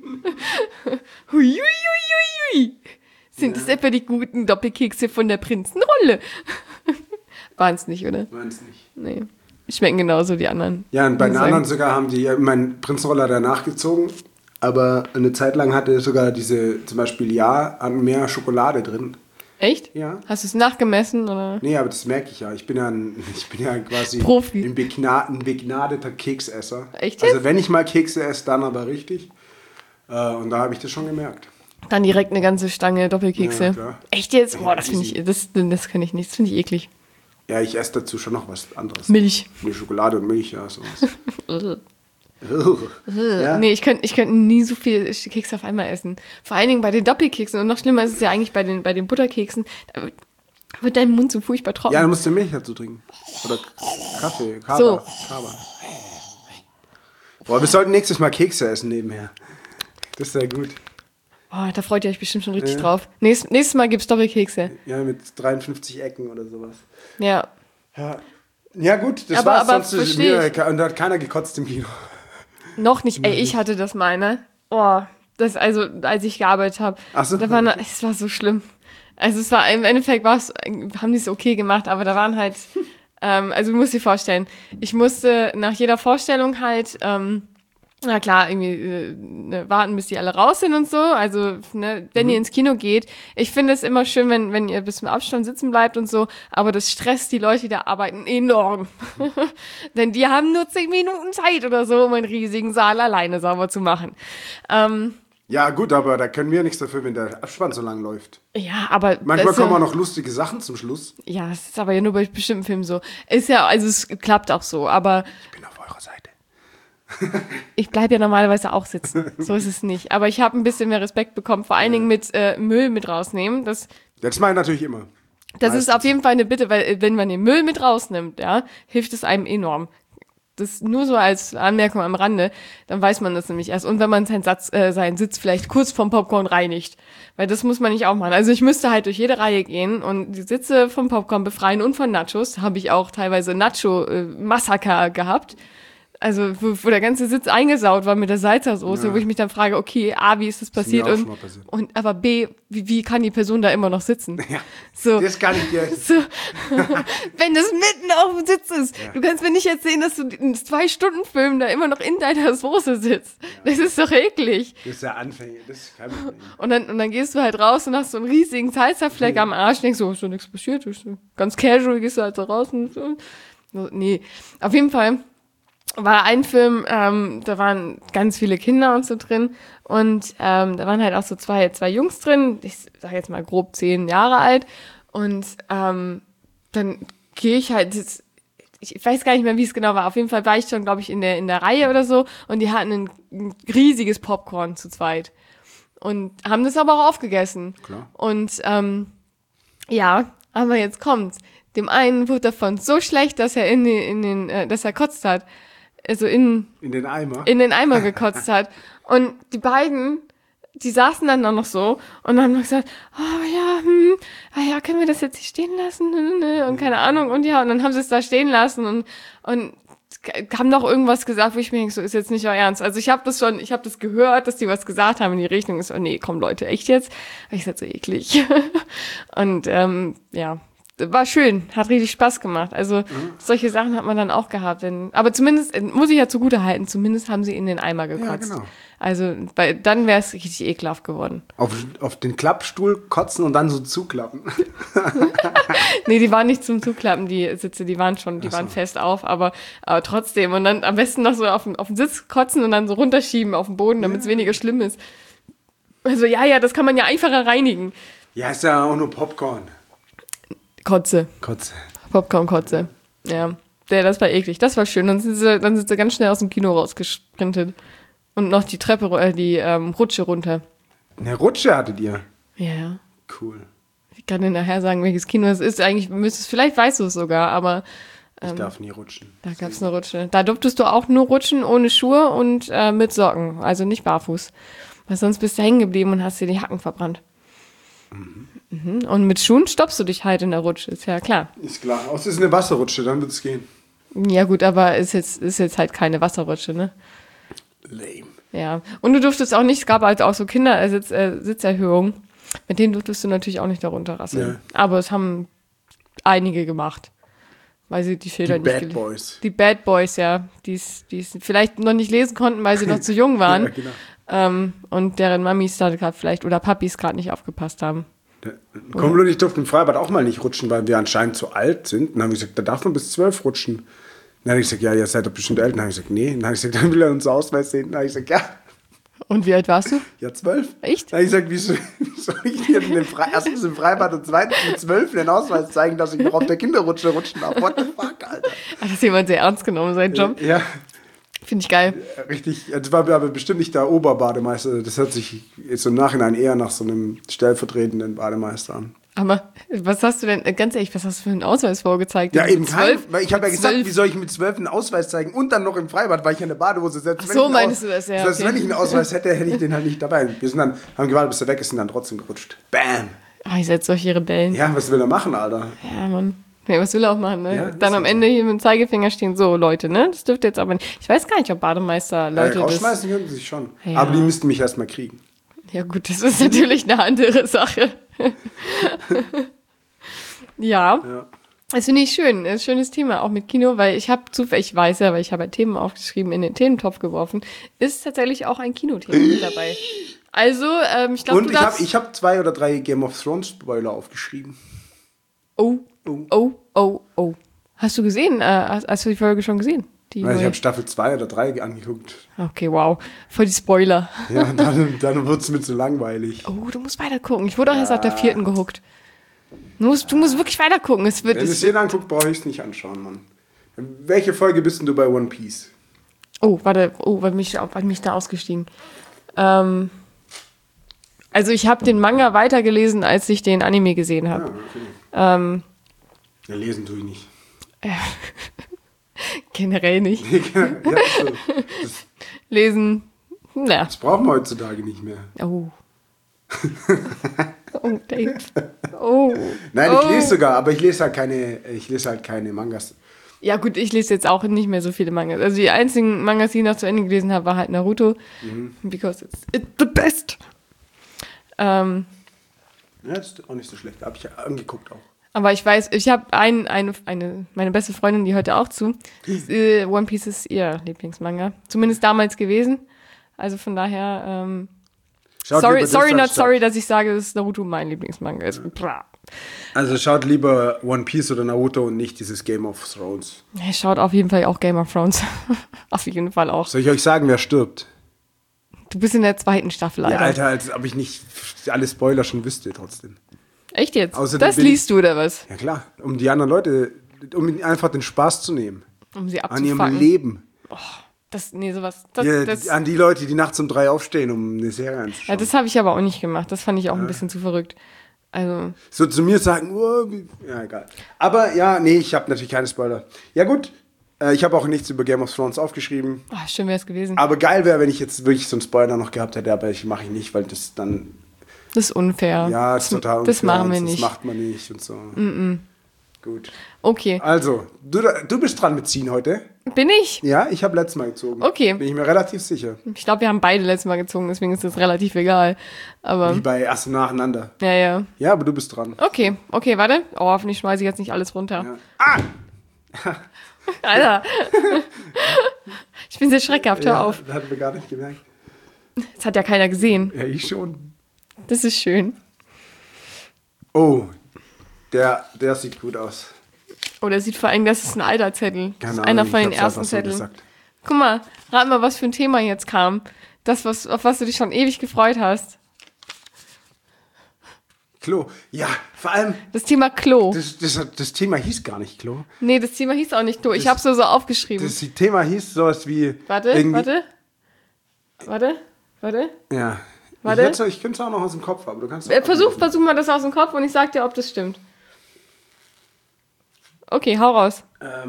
[SPEAKER 2] Hui. Sind das etwa die guten Doppelkekse von der Prinzenrolle? Waren es nicht, oder?
[SPEAKER 1] Waren es nicht.
[SPEAKER 2] Nee. Schmecken genauso die anderen.
[SPEAKER 1] Ja, und bei den anderen sogar haben die, mein Prinzenrolle hat er nachgezogen, aber eine Zeit lang hatte sogar zum Beispiel mehr Schokolade drin.
[SPEAKER 2] Echt?
[SPEAKER 1] Ja.
[SPEAKER 2] Hast du es nachgemessen, oder?
[SPEAKER 1] Nee, aber das merke ich ja. Ich bin ja quasi
[SPEAKER 2] Profi.
[SPEAKER 1] Ein begnadeter Keksesser.
[SPEAKER 2] Echt jetzt?
[SPEAKER 1] Also wenn ich mal Kekse esse, dann aber richtig. Und da habe ich das schon gemerkt.
[SPEAKER 2] Dann direkt eine ganze Stange Doppelkekse. Ja, klar. Echt jetzt? Boah, das finde ich, das kann ich nicht. Das finde ich eklig.
[SPEAKER 1] Ja, ich esse dazu schon noch was anderes.
[SPEAKER 2] Milch.
[SPEAKER 1] Schokolade und Milch, ja, sowas. Ja?
[SPEAKER 2] Nee, ich könnte nie so viel Kekse auf einmal essen. Vor allen Dingen bei den Doppelkeksen. Und noch schlimmer ist es ja eigentlich bei den Butterkeksen. Da wird dein Mund so furchtbar trocken.
[SPEAKER 1] Ja, dann musst du Milch dazu trinken. Oder Kaffee, Kaba.
[SPEAKER 2] So.
[SPEAKER 1] Boah, wir sollten nächstes Mal Kekse essen nebenher. Das ist sehr gut.
[SPEAKER 2] Oh, da freut ihr euch bestimmt schon richtig drauf. Nächstes Mal gibt's Doppelkekse.
[SPEAKER 1] Ja, mit 53 Ecken oder sowas.
[SPEAKER 2] Ja.
[SPEAKER 1] Ja gut, das war's. Sonst und da hat keiner gekotzt im Kino.
[SPEAKER 2] Noch nicht. Ey, ich hatte das mal, ne? Oh, als ich gearbeitet habe.
[SPEAKER 1] Ach so.
[SPEAKER 2] Es war so schlimm. Also es war, im Endeffekt haben die es okay gemacht, aber da waren halt Also du musst dir vorstellen, ich musste nach jeder Vorstellung halt, na klar, irgendwie warten, bis die alle raus sind und so. Also, ne, wenn ihr ins Kino geht, ich finde es immer schön, wenn ihr bis zum Abstand sitzen bleibt und so, aber das stresst die Leute, die da arbeiten, enorm. Denn die haben nur 10 Minuten Zeit oder so, um einen riesigen Saal alleine sauber zu machen.
[SPEAKER 1] Ja, gut, aber da können wir nichts dafür, wenn der Abspann so lang läuft.
[SPEAKER 2] Ja, aber
[SPEAKER 1] Manchmal kommen auch noch lustige Sachen zum Schluss.
[SPEAKER 2] Ja, es ist aber ja nur bei bestimmten Filmen so. Ist ja, also es klappt auch so, aber
[SPEAKER 1] Ich bin auf eurer Seite.
[SPEAKER 2] ich bleibe ja normalerweise auch sitzen. So ist es nicht. Aber ich habe ein bisschen mehr Respekt bekommen, vor allen Dingen mit Müll mit rausnehmen. Das
[SPEAKER 1] mache ich natürlich immer.
[SPEAKER 2] ist auf jeden Fall eine Bitte, weil wenn man den Müll mit rausnimmt, ja, hilft es einem enorm. Das nur so als Anmerkung am Rande, dann weiß man das nämlich erst. Und wenn man seinen Sitz vielleicht kurz vom Popcorn reinigt, weil das muss man nicht auch machen. Also ich müsste halt durch jede Reihe gehen und die Sitze vom Popcorn befreien und von Nachos. Habe ich auch teilweise Nacho-Massaker gehabt. Also wo der ganze Sitz eingesaut war mit der Salsa-Soße, wo ich mich dann frage, okay, A, wie ist das passiert? Und aber B, wie kann die Person da immer noch sitzen?
[SPEAKER 1] Ja,
[SPEAKER 2] so.
[SPEAKER 1] das kann ich dir.
[SPEAKER 2] So. Wenn das mitten auf dem Sitz ist. Ja. Du kannst mir nicht erzählen, dass du in 2-Stunden-Film da immer noch in deiner Soße sitzt. Ja. Das ist doch eklig.
[SPEAKER 1] Das ist ja anfänglich, das ist kein Problem.
[SPEAKER 2] Und dann gehst du halt raus und hast so einen riesigen Salsa-Fleck am Arsch und denkst so, ist doch nichts passiert. Ganz casual gehst du halt so raus und so. Nee, auf jeden Fall war ein Film, da waren ganz viele Kinder und so drin und da waren halt auch so zwei Jungs drin, ich sag jetzt mal grob 10 Jahre alt und dann gehe ich halt, ich weiß gar nicht mehr, wie es genau war, auf jeden Fall war ich schon, glaube ich, in der Reihe oder so und die hatten ein riesiges Popcorn zu zweit und haben das aber auch aufgegessen. Klar. Und ja, aber jetzt kommt's. Dem einen wurde davon so schlecht, dass er dass er kotzt hat. Also in
[SPEAKER 1] den Eimer?
[SPEAKER 2] In den Eimer gekotzt hat. Und die beiden, die saßen dann auch noch so und dann haben wir gesagt, oh ja, können wir das jetzt hier stehen lassen? Und keine Ahnung. Und ja, und dann haben sie es da stehen lassen und haben noch irgendwas gesagt, wo ich mir denke, so ist jetzt nicht euer Ernst. Also ich habe das gehört, dass die was gesagt haben in die Richtung. Ich so, nee, komm Leute, echt jetzt? Ich sag so eklig. Und ja. War schön, hat richtig Spaß gemacht. Also solche Sachen hat man dann auch gehabt. Aber zumindest, muss ich ja zugute halten, zumindest haben sie in den Eimer gekotzt. Ja, genau. Also dann wäre es richtig ekelhaft geworden.
[SPEAKER 1] Auf den Klappstuhl kotzen und dann so zuklappen.
[SPEAKER 2] Nee, die waren nicht zum Zuklappen, die Sitze, die waren fest auf, aber trotzdem. Und dann am besten noch so auf den Sitz kotzen und dann so runterschieben auf den Boden, damit es weniger schlimm ist. Also ja, das kann man ja einfacher reinigen.
[SPEAKER 1] Ja, ist ja auch nur Popcorn.
[SPEAKER 2] Kotze. Popcorn-Kotze. Ja. Das war eklig. Das war schön. Dann sind sie ganz schnell aus dem Kino rausgesprintet. Und noch die Treppe, die Rutsche runter.
[SPEAKER 1] Eine Rutsche hattet ihr?
[SPEAKER 2] Ja.
[SPEAKER 1] Cool.
[SPEAKER 2] Ich kann dir nachher sagen, welches Kino es ist. Eigentlich vielleicht weißt du es sogar, aber
[SPEAKER 1] ich darf nie rutschen.
[SPEAKER 2] Da gab es eine Rutsche. Da durftest du auch nur rutschen ohne Schuhe und mit Socken. Also nicht barfuß. Weil sonst bist du hängen geblieben und hast dir die Hacken verbrannt. Mhm. Und mit Schuhen stoppst du dich halt in der Rutsche, ist ja klar.
[SPEAKER 1] Ist klar. Außer es ist eine Wasserrutsche, dann wird es gehen.
[SPEAKER 2] Ja gut, aber ist jetzt halt keine Wasserrutsche, ne?
[SPEAKER 1] Lame.
[SPEAKER 2] Ja. Und du durftest auch nicht, es gab halt auch so Sitzerhöhungen. Mit denen durftest du natürlich auch nicht darunter rasseln. Ja. Aber es haben einige gemacht. Weil sie die Schilder nicht gelesen haben. Die Bad Boys, ja. Die es vielleicht noch nicht lesen konnten, weil sie noch zu jung waren. Ja, genau. Und deren Mamis da gerade vielleicht oder Papis gerade nicht aufgepasst haben.
[SPEAKER 1] Kumpel und ich durften im Freibad auch mal nicht rutschen, weil wir anscheinend zu alt sind. Dann habe ich gesagt, da darf man bis 12 rutschen. Dann habe ich gesagt, ja, ihr seid doch bestimmt älter. Dann habe ich gesagt, nee. Dann habe ich gesagt, dann will er uns Ausweis sehen. Dann habe ich gesagt, ja.
[SPEAKER 2] Und wie alt warst du?
[SPEAKER 1] Ja, 12.
[SPEAKER 2] Echt?
[SPEAKER 1] Dann habe ich gesagt, wieso soll ich dir erstens im Freibad und zweitens mit 12 den Ausweis zeigen, dass ich noch auf der Kinderrutsche rutschen darf? What the fuck, Alter?
[SPEAKER 2] Hat das jemand sehr ernst genommen, sein Job?
[SPEAKER 1] Ja.
[SPEAKER 2] Finde ich geil.
[SPEAKER 1] Richtig, das war aber bestimmt nicht der Oberbademeister. Das hört sich jetzt im Nachhinein eher nach so einem stellvertretenden Bademeister an.
[SPEAKER 2] Aber was hast du denn, ganz ehrlich, was hast du für einen Ausweis vorgezeigt?
[SPEAKER 1] Ja, eben kein, weil ich habe ja gesagt, wie soll ich mit 12 einen Ausweis zeigen und dann noch im Freibad, weil ich eine Badehose setze.
[SPEAKER 2] Ach so meinst du das, ja.
[SPEAKER 1] Selbst wenn ich einen Ausweis hätte, hätte ich den halt nicht dabei. Wir sind dann, haben gewartet, bis er weg ist, sind dann trotzdem gerutscht. Bam!
[SPEAKER 2] Ah, ihr seid solche Rebellen.
[SPEAKER 1] Ja, was will er machen, Alter?
[SPEAKER 2] Ja, Mann. Ja, was will er auch machen, ne?
[SPEAKER 1] Ja,
[SPEAKER 2] dann am Ende hier mit dem Zeigefinger stehen, so, Leute, ne? Das dürfte jetzt aber nicht. Ich weiß gar nicht, ob Bademeister Leute
[SPEAKER 1] rausschmeißen könnten sie sich schon.
[SPEAKER 2] Ja.
[SPEAKER 1] Aber die müssten mich erstmal kriegen.
[SPEAKER 2] Ja gut, das ist natürlich eine andere Sache. Ja. Das finde ich schön. Das ist ein schönes Thema, auch mit Kino, weil ich habe zufällig, ich weiß ja, weil ich habe Themen aufgeschrieben, in den Thementopf geworfen, ist tatsächlich auch ein Kinothema mit dabei. Also, ich glaube,
[SPEAKER 1] Und ich hab 2 oder 3 Game of Thrones Spoiler aufgeschrieben.
[SPEAKER 2] Oh. Hast du gesehen? Hast du die Folge schon gesehen?
[SPEAKER 1] Ich habe Staffel 2 oder 3 angeguckt.
[SPEAKER 2] Okay, wow. Voll die Spoiler.
[SPEAKER 1] Ja, dann wird es mir zu langweilig.
[SPEAKER 2] Oh, du musst weiter gucken. Ich wurde auch erst auf der 4. gehuckt. Du musst wirklich weiter gucken.
[SPEAKER 1] Wenn es jeder anguckt, brauche ich es nicht anschauen, Mann. Welche Folge bist denn du bei One Piece?
[SPEAKER 2] Oh, warte. Oh, war mich da ausgestiegen. Also ich habe den Manga weitergelesen, als ich den Anime gesehen habe.
[SPEAKER 1] Ja, okay. Ja, lesen tue ich nicht.
[SPEAKER 2] Generell nicht.
[SPEAKER 1] Ja, so.
[SPEAKER 2] Lesen, na.
[SPEAKER 1] Das brauchen wir heutzutage nicht mehr.
[SPEAKER 2] Oh. Oh, Dave. Oh.
[SPEAKER 1] Nein, ich lese sogar, aber ich lese halt keine Mangas.
[SPEAKER 2] Ja gut, ich lese jetzt auch nicht mehr so viele Mangas. Also die einzigen Mangas, die ich noch zu Ende gelesen habe, war halt Naruto. Because it's the best.
[SPEAKER 1] Ja, das ist auch nicht so schlecht. Habe ich ja angeguckt auch.
[SPEAKER 2] Aber ich weiß, ich habe meine beste Freundin, die hört ja auch zu. One Piece ist ihr Lieblingsmanga. Zumindest damals gewesen. Also von daher, sorry, dass ich sage, dass Naruto mein Lieblingsmanga ist.
[SPEAKER 1] Also schaut lieber One Piece oder Naruto und nicht dieses Game of Thrones.
[SPEAKER 2] Er schaut auf jeden Fall auch Game of Thrones. Auf jeden Fall auch.
[SPEAKER 1] Soll ich euch sagen, wer stirbt?
[SPEAKER 2] Du bist in der 2. Staffel, Alter.
[SPEAKER 1] Ja, Alter, als ob ich nicht alle Spoiler schon wüsste trotzdem.
[SPEAKER 2] Echt jetzt?
[SPEAKER 1] Außerdem
[SPEAKER 2] das liest du, oder was?
[SPEAKER 1] Ja klar, um die anderen Leute, um ihnen einfach den Spaß zu nehmen.
[SPEAKER 2] Um sie
[SPEAKER 1] an ihrem
[SPEAKER 2] abzufangen.
[SPEAKER 1] Leben.
[SPEAKER 2] Sowas.
[SPEAKER 1] An die Leute, die nachts um 3 aufstehen, um eine Serie anzuschauen.
[SPEAKER 2] Ja, das habe ich aber auch nicht gemacht. Das fand ich auch ein bisschen zu verrückt. Also.
[SPEAKER 1] So zu mir sagen, ja, egal. Aber ja, nee, ich habe natürlich keine Spoiler. Ja gut, ich habe auch nichts über Game of Thrones aufgeschrieben.
[SPEAKER 2] Oh, schön wäre es gewesen.
[SPEAKER 1] Aber geil wäre, wenn ich jetzt wirklich so einen Spoiler noch gehabt hätte, aber mache ich nicht, weil das dann...
[SPEAKER 2] Das ist unfair.
[SPEAKER 1] Ja, das ist total unfair.
[SPEAKER 2] Das machen wir nicht.
[SPEAKER 1] Das macht man nicht und so. Gut.
[SPEAKER 2] Okay.
[SPEAKER 1] Also, du bist dran mit Ziehen heute.
[SPEAKER 2] Bin ich?
[SPEAKER 1] Ja, ich habe letztes Mal gezogen.
[SPEAKER 2] Okay.
[SPEAKER 1] Bin ich mir relativ sicher.
[SPEAKER 2] Ich glaube, wir haben beide letztes Mal gezogen, deswegen ist das relativ egal. Aber
[SPEAKER 1] Wie bei erst nacheinander.
[SPEAKER 2] ja.
[SPEAKER 1] Ja, aber du bist dran.
[SPEAKER 2] Okay, warte. Oh, hoffentlich schmeiße ich jetzt nicht alles runter.
[SPEAKER 1] Ja. Ah!
[SPEAKER 2] Alter. Ich bin sehr schreckhaft, hör auf.
[SPEAKER 1] Das hat mir gar nicht gemerkt.
[SPEAKER 2] Das hat ja keiner gesehen.
[SPEAKER 1] Ja, ich schon.
[SPEAKER 2] Das ist schön.
[SPEAKER 1] Oh, der sieht gut aus.
[SPEAKER 2] Oh, der sieht vor allem, das ist ein alter Zettel. Das ist
[SPEAKER 1] Keine
[SPEAKER 2] einer
[SPEAKER 1] Ahnung,
[SPEAKER 2] von
[SPEAKER 1] ich
[SPEAKER 2] den
[SPEAKER 1] hab's
[SPEAKER 2] ersten
[SPEAKER 1] einfach so
[SPEAKER 2] Zetteln.
[SPEAKER 1] gesagt.
[SPEAKER 2] Guck mal, rat mal, was für ein Thema jetzt kam. Das, auf was du dich schon ewig gefreut hast.
[SPEAKER 1] Klo. Ja, vor allem,
[SPEAKER 2] Das Thema Klo.
[SPEAKER 1] das Thema hieß gar nicht Klo.
[SPEAKER 2] Nee, das Thema hieß auch nicht Klo. Ich hab's nur so aufgeschrieben.
[SPEAKER 1] Das Thema hieß sowas wie...
[SPEAKER 2] Warte.
[SPEAKER 1] Ja.
[SPEAKER 2] Warte.
[SPEAKER 1] Ich könnte es auch noch aus dem Kopf, aber du kannst...
[SPEAKER 2] Versuch mal das aus dem Kopf und ich sag dir, ob das stimmt. Okay, hau raus.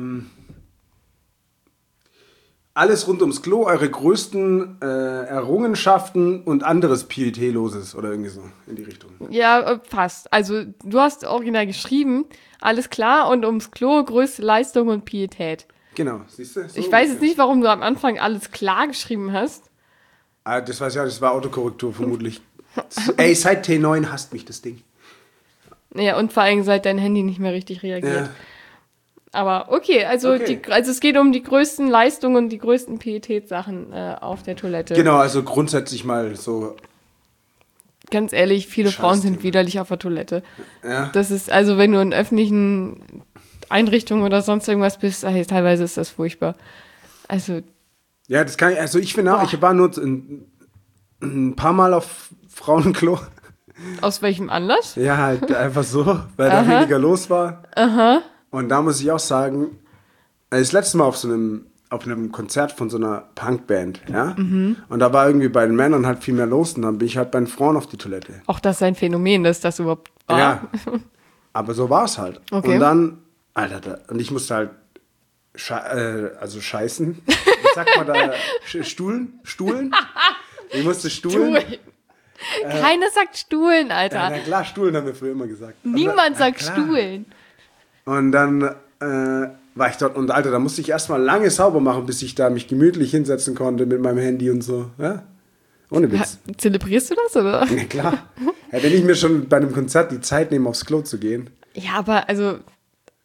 [SPEAKER 1] Alles rund ums Klo, eure größten Errungenschaften und anderes Pietätloses oder irgendwie so in die Richtung.
[SPEAKER 2] Ja, fast. Also, du hast original geschrieben, alles klar, und ums Klo, größte Leistung und Pietät.
[SPEAKER 1] Genau, siehst du? So
[SPEAKER 2] Ich weiß jetzt nicht, warum du am Anfang alles klar geschrieben hast.
[SPEAKER 1] Das weiß ich ja, das war Autokorrektur vermutlich. Ey, seit T9 hasst mich das Ding.
[SPEAKER 2] Ja, und vor allem seit dein Handy nicht mehr richtig reagiert.
[SPEAKER 1] Ja.
[SPEAKER 2] Aber okay, also es geht um die größten Leistungen und die größten Pietätssachen auf der Toilette.
[SPEAKER 1] Genau, also grundsätzlich mal so.
[SPEAKER 2] Ganz ehrlich, viele Frauen sind
[SPEAKER 1] Thema.
[SPEAKER 2] widerlich auf der Toilette.
[SPEAKER 1] Ja.
[SPEAKER 2] Das ist, also wenn du in öffentlichen Einrichtungen oder sonst irgendwas bist, teilweise ist das furchtbar. Also,
[SPEAKER 1] Ja, das kann ich, also ich finde auch, ich war nur ein paar Mal auf Frauenklo.
[SPEAKER 2] aus welchem Anlass?
[SPEAKER 1] Ja, halt einfach so, weil da weniger los war.
[SPEAKER 2] Aha.
[SPEAKER 1] Und da muss ich auch sagen, das letzte Mal auf einem Konzert von so einer Punkband, ja. Und da war irgendwie bei den Männern halt viel mehr los und dann bin ich halt bei den Frauen auf die Toilette.
[SPEAKER 2] Auch das ist ein Phänomen, dass das überhaupt war.
[SPEAKER 1] Ja, aber so war es halt.
[SPEAKER 2] Okay.
[SPEAKER 1] Und dann, Alter, und ich musste halt scheißen. Wie sagt man da? Stuhlen? Ich musste stuhlen.
[SPEAKER 2] Keiner sagt Stuhlen, Alter.
[SPEAKER 1] Ja, na klar, Stuhlen haben wir früher immer gesagt.
[SPEAKER 2] Niemand sagt
[SPEAKER 1] klar.
[SPEAKER 2] Stuhlen.
[SPEAKER 1] Und dann war ich dort und Alter, da musste ich erstmal lange sauber machen, bis ich da mich gemütlich hinsetzen konnte mit meinem Handy und so. Ja? Ohne Witz.
[SPEAKER 2] Zelebrierst du das, oder?
[SPEAKER 1] Ja, klar. Ja, wenn ich mir schon bei einem Konzert die Zeit nehme, aufs Klo zu gehen.
[SPEAKER 2] Ja, aber also,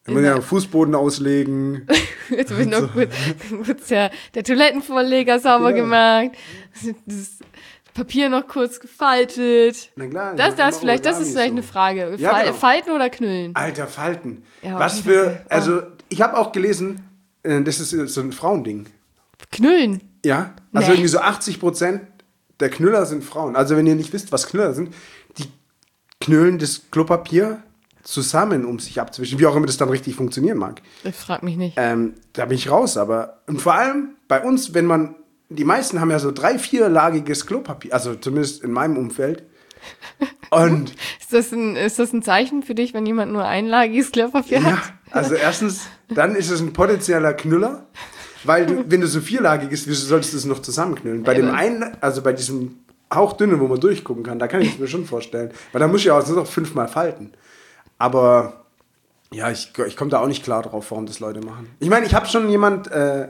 [SPEAKER 1] Da muss ja Fußboden auslegen.
[SPEAKER 2] Jetzt wird noch kurz der Toilettenvorleger sauber gemacht. Das Papier noch kurz gefaltet.
[SPEAKER 1] Na klar.
[SPEAKER 2] Das ist vielleicht eine Frage.
[SPEAKER 1] Ja, genau.
[SPEAKER 2] Falten oder knüllen?
[SPEAKER 1] Alter, Falten.
[SPEAKER 2] Ja,
[SPEAKER 1] Was für, also ich habe auch gelesen, das ist so ein Frauending.
[SPEAKER 2] Knüllen?
[SPEAKER 1] Ja, also irgendwie so 80% der Knüller sind Frauen. Also wenn ihr nicht wisst, was Knüller sind, die knüllen das Klopapier zusammen, um sich abzuwischen, wie auch immer das dann richtig funktionieren mag.
[SPEAKER 2] Ich frag mich nicht.
[SPEAKER 1] Da bin ich raus, aber und vor allem bei uns, die meisten haben ja so 3-4-lagiges Klopapier, also zumindest in meinem Umfeld. Und
[SPEAKER 2] ist das ein Zeichen für dich, wenn jemand nur einlagiges Klopapier hat?
[SPEAKER 1] ja, also erstens, dann ist es ein potenzieller Knüller, weil wenn du so 4-lagiges, wieso solltest du es noch zusammenknüllen? Bei dem einen, also bei diesem hauchdünnen, wo man durchgucken kann, da kann ich es mir schon vorstellen, weil da muss ich ja auch nur noch 5-mal falten. Aber ja, ich komme da auch nicht klar drauf, warum das Leute machen. Ich meine, ich habe schon jemand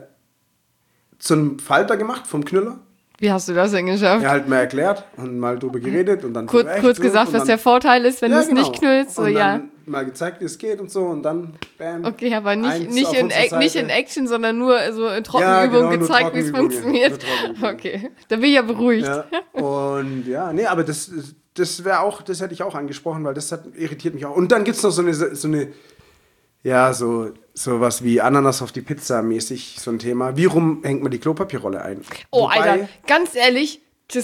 [SPEAKER 1] zu einem Falter gemacht vom Knüller.
[SPEAKER 2] Wie hast du das denn geschafft?
[SPEAKER 1] Ja, halt mal erklärt und mal drüber geredet und dann
[SPEAKER 2] kurz gesagt, was der Vorteil ist, wenn du es nicht knüllst.
[SPEAKER 1] Und dann mal gezeigt, wie es geht und so und dann bam.
[SPEAKER 2] Okay, aber nicht in Action, sondern nur so in Trockenübungen gezeigt, wie es funktioniert. Okay, da bin ich ja beruhigt.
[SPEAKER 1] Ja. Und ja, nee, aber das hätte ich auch angesprochen, weil das irritiert mich auch. Und dann gibt es noch so eine ja, so was wie Ananas auf die Pizza mäßig, so ein Thema. Wie rum hängt man die Klopapierrolle ein?
[SPEAKER 2] Oh, Alter, ganz ehrlich,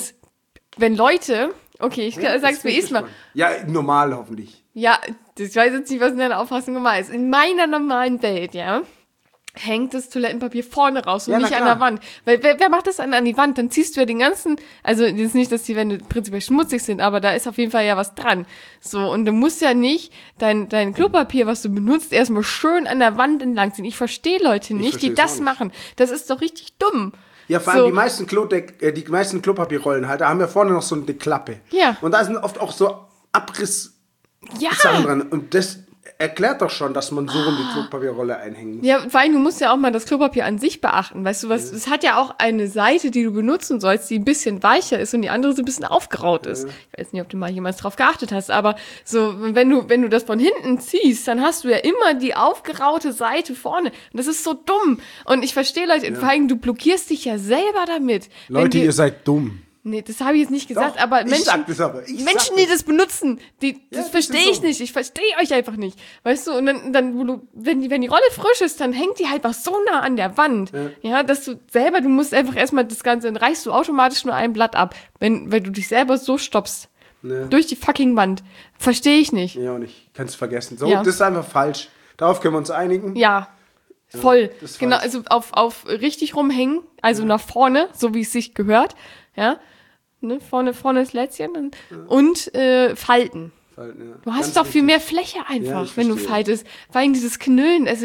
[SPEAKER 2] wenn Leute, okay, ich sag's wie ist mal.
[SPEAKER 1] Ja, normal hoffentlich.
[SPEAKER 2] Ja, ich weiß jetzt nicht, was in deiner Auffassung gemeint ist. In meiner normalen Welt, ja, hängt das Toilettenpapier vorne raus und nicht an der Wand. Weil wer macht das an die Wand? Dann ziehst du ja den ganzen, also das ist nicht, dass die Wände prinzipiell schmutzig sind, aber da ist auf jeden Fall ja was dran. So, und du musst ja nicht dein Klopapier, was du benutzt, erstmal schön an der Wand entlang ziehen. Ich verstehe Leute nicht, die das machen. Das ist doch richtig dumm.
[SPEAKER 1] Ja, vor allem die meisten Klopapierrollen halt, da haben wir vorne noch so eine Klappe.
[SPEAKER 2] Ja.
[SPEAKER 1] Und da sind oft auch so Abriss-Sachen dran. Und das erklärt doch schon, dass man so rum die Klopapierrolle einhängen muss.
[SPEAKER 2] Ja, vor allem, du musst ja auch mal das Klopapier an sich beachten. Weißt du was? Es hat ja auch eine Seite, die du benutzen sollst, die ein bisschen weicher ist und die andere so ein bisschen aufgeraut ist. Ich weiß nicht, ob du mal jemals drauf geachtet hast, aber so, wenn du das von hinten ziehst, dann hast du ja immer die aufgeraute Seite vorne. Und das ist so dumm. Und ich verstehe Leute, vor allem, du blockierst dich ja selber damit.
[SPEAKER 1] Leute, ihr seid dumm.
[SPEAKER 2] Nee, das habe ich jetzt nicht gesagt,
[SPEAKER 1] Doch,
[SPEAKER 2] aber Menschen, die das benutzen, das verstehe ich nicht. Ich verstehe euch einfach nicht. Weißt du, und dann wenn die Rolle frisch ist, dann hängt die halt was so nah an der Wand. Ja, dass du musst einfach erstmal das Ganze, dann reißt du automatisch nur ein Blatt ab, wenn du dich selber so stoppst. Nee. Durch die fucking Wand. Verstehe ich nicht.
[SPEAKER 1] Ja, und ich kann es vergessen. So, das ist einfach falsch. Darauf können wir uns einigen.
[SPEAKER 2] Ja. Voll. Genau, also auf richtig rumhängen, also nach vorne, so wie es sich gehört. Ja. Ne, vorne das Lätzchen und falten. Ja. Du hast doch viel mehr Fläche einfach, wenn du faltest. Vor allem dieses Knüllen, also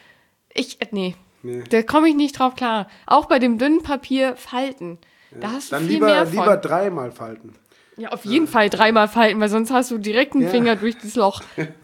[SPEAKER 2] nee. Da komme ich nicht drauf klar. Auch bei dem dünnen Papier falten. Ja. Da hast du viel mehr von.
[SPEAKER 1] Lieber 3-mal falten.
[SPEAKER 2] Ja, auf jeden Fall 3-mal falten, weil sonst hast du direkt einen Finger durch das Loch.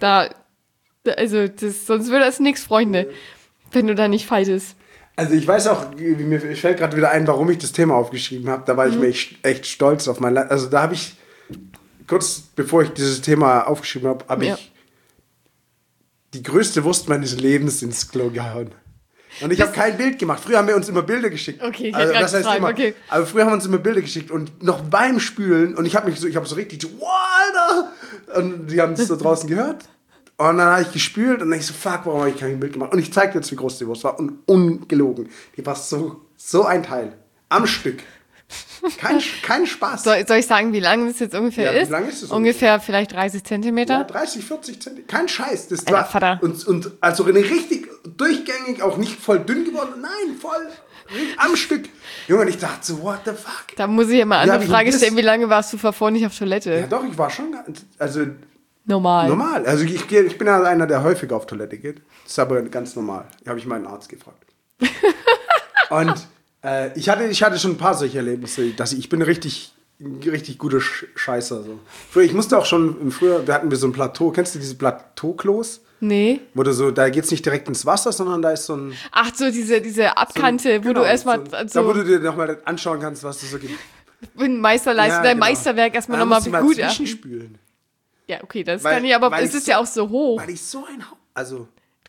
[SPEAKER 2] Sonst würde das nichts, Freunde, wenn du da nicht faltest.
[SPEAKER 1] Also ich weiß auch, mir fällt gerade wieder ein, warum ich das Thema aufgeschrieben habe. Da war ich mir echt stolz auf mein Land. Also da habe ich, kurz bevor ich dieses Thema aufgeschrieben habe, ich die größte Wurst meines Lebens ins Klo gehauen. Und ich habe kein Bild gemacht. Früher haben wir uns immer Bilder geschickt.
[SPEAKER 2] Okay, ich also, das heißt
[SPEAKER 1] immer, okay. Aber früher haben wir uns immer Bilder geschickt und noch beim Spülen und ich habe so richtig, wow, Alter! Und die haben es so draußen gehört. Und dann habe ich gespült und dann ich so, fuck, warum habe ich kein Bild gemacht? Und ich zeige dir jetzt, wie groß die Wurst war. Und ungelogen. Die war so ein Teil. Am Stück. Kein Spaß.
[SPEAKER 2] Soll ich sagen, wie lang das jetzt ungefähr ist? Wie lang ist es ungefähr? Vielleicht 30 Zentimeter?
[SPEAKER 1] Ja, 30, 40 Zentimeter. Kein Scheiß. Das
[SPEAKER 2] war Vater.
[SPEAKER 1] Und also eine richtig durchgängig, auch nicht voll dünn geworden. Nein, voll am Stück. Junge, und ich dachte so, what the fuck?
[SPEAKER 2] Da muss ich immer eine andere Frage stellen. Wie lange warst du davor nicht auf Toilette?
[SPEAKER 1] Ja doch, ich war schon, also...
[SPEAKER 2] Normal.
[SPEAKER 1] Also ich bin ja einer, der häufig auf Toilette geht. Das ist aber ganz normal. Da habe ich meinen Arzt gefragt. Und ich hatte schon ein paar solche Erlebnisse, ich bin ein richtig guter Scheißer. So. Ich musste auch schon, früher hatten wir so ein Plateau. Kennst du diese Plateau-Klos?
[SPEAKER 2] Nee.
[SPEAKER 1] Wo du so, da geht's nicht direkt ins Wasser, sondern da ist so ein...
[SPEAKER 2] Ach so, diese Abkante, wo du erstmal...
[SPEAKER 1] Da wo du dir nochmal anschauen kannst, was du so gibt.
[SPEAKER 2] Meisterwerk erstmal nochmal gut.
[SPEAKER 1] Zwischenspülen.
[SPEAKER 2] Ja, okay, das kann ich, aber es ist ja auch so hoch.
[SPEAKER 1] Weil ich so ein... Also...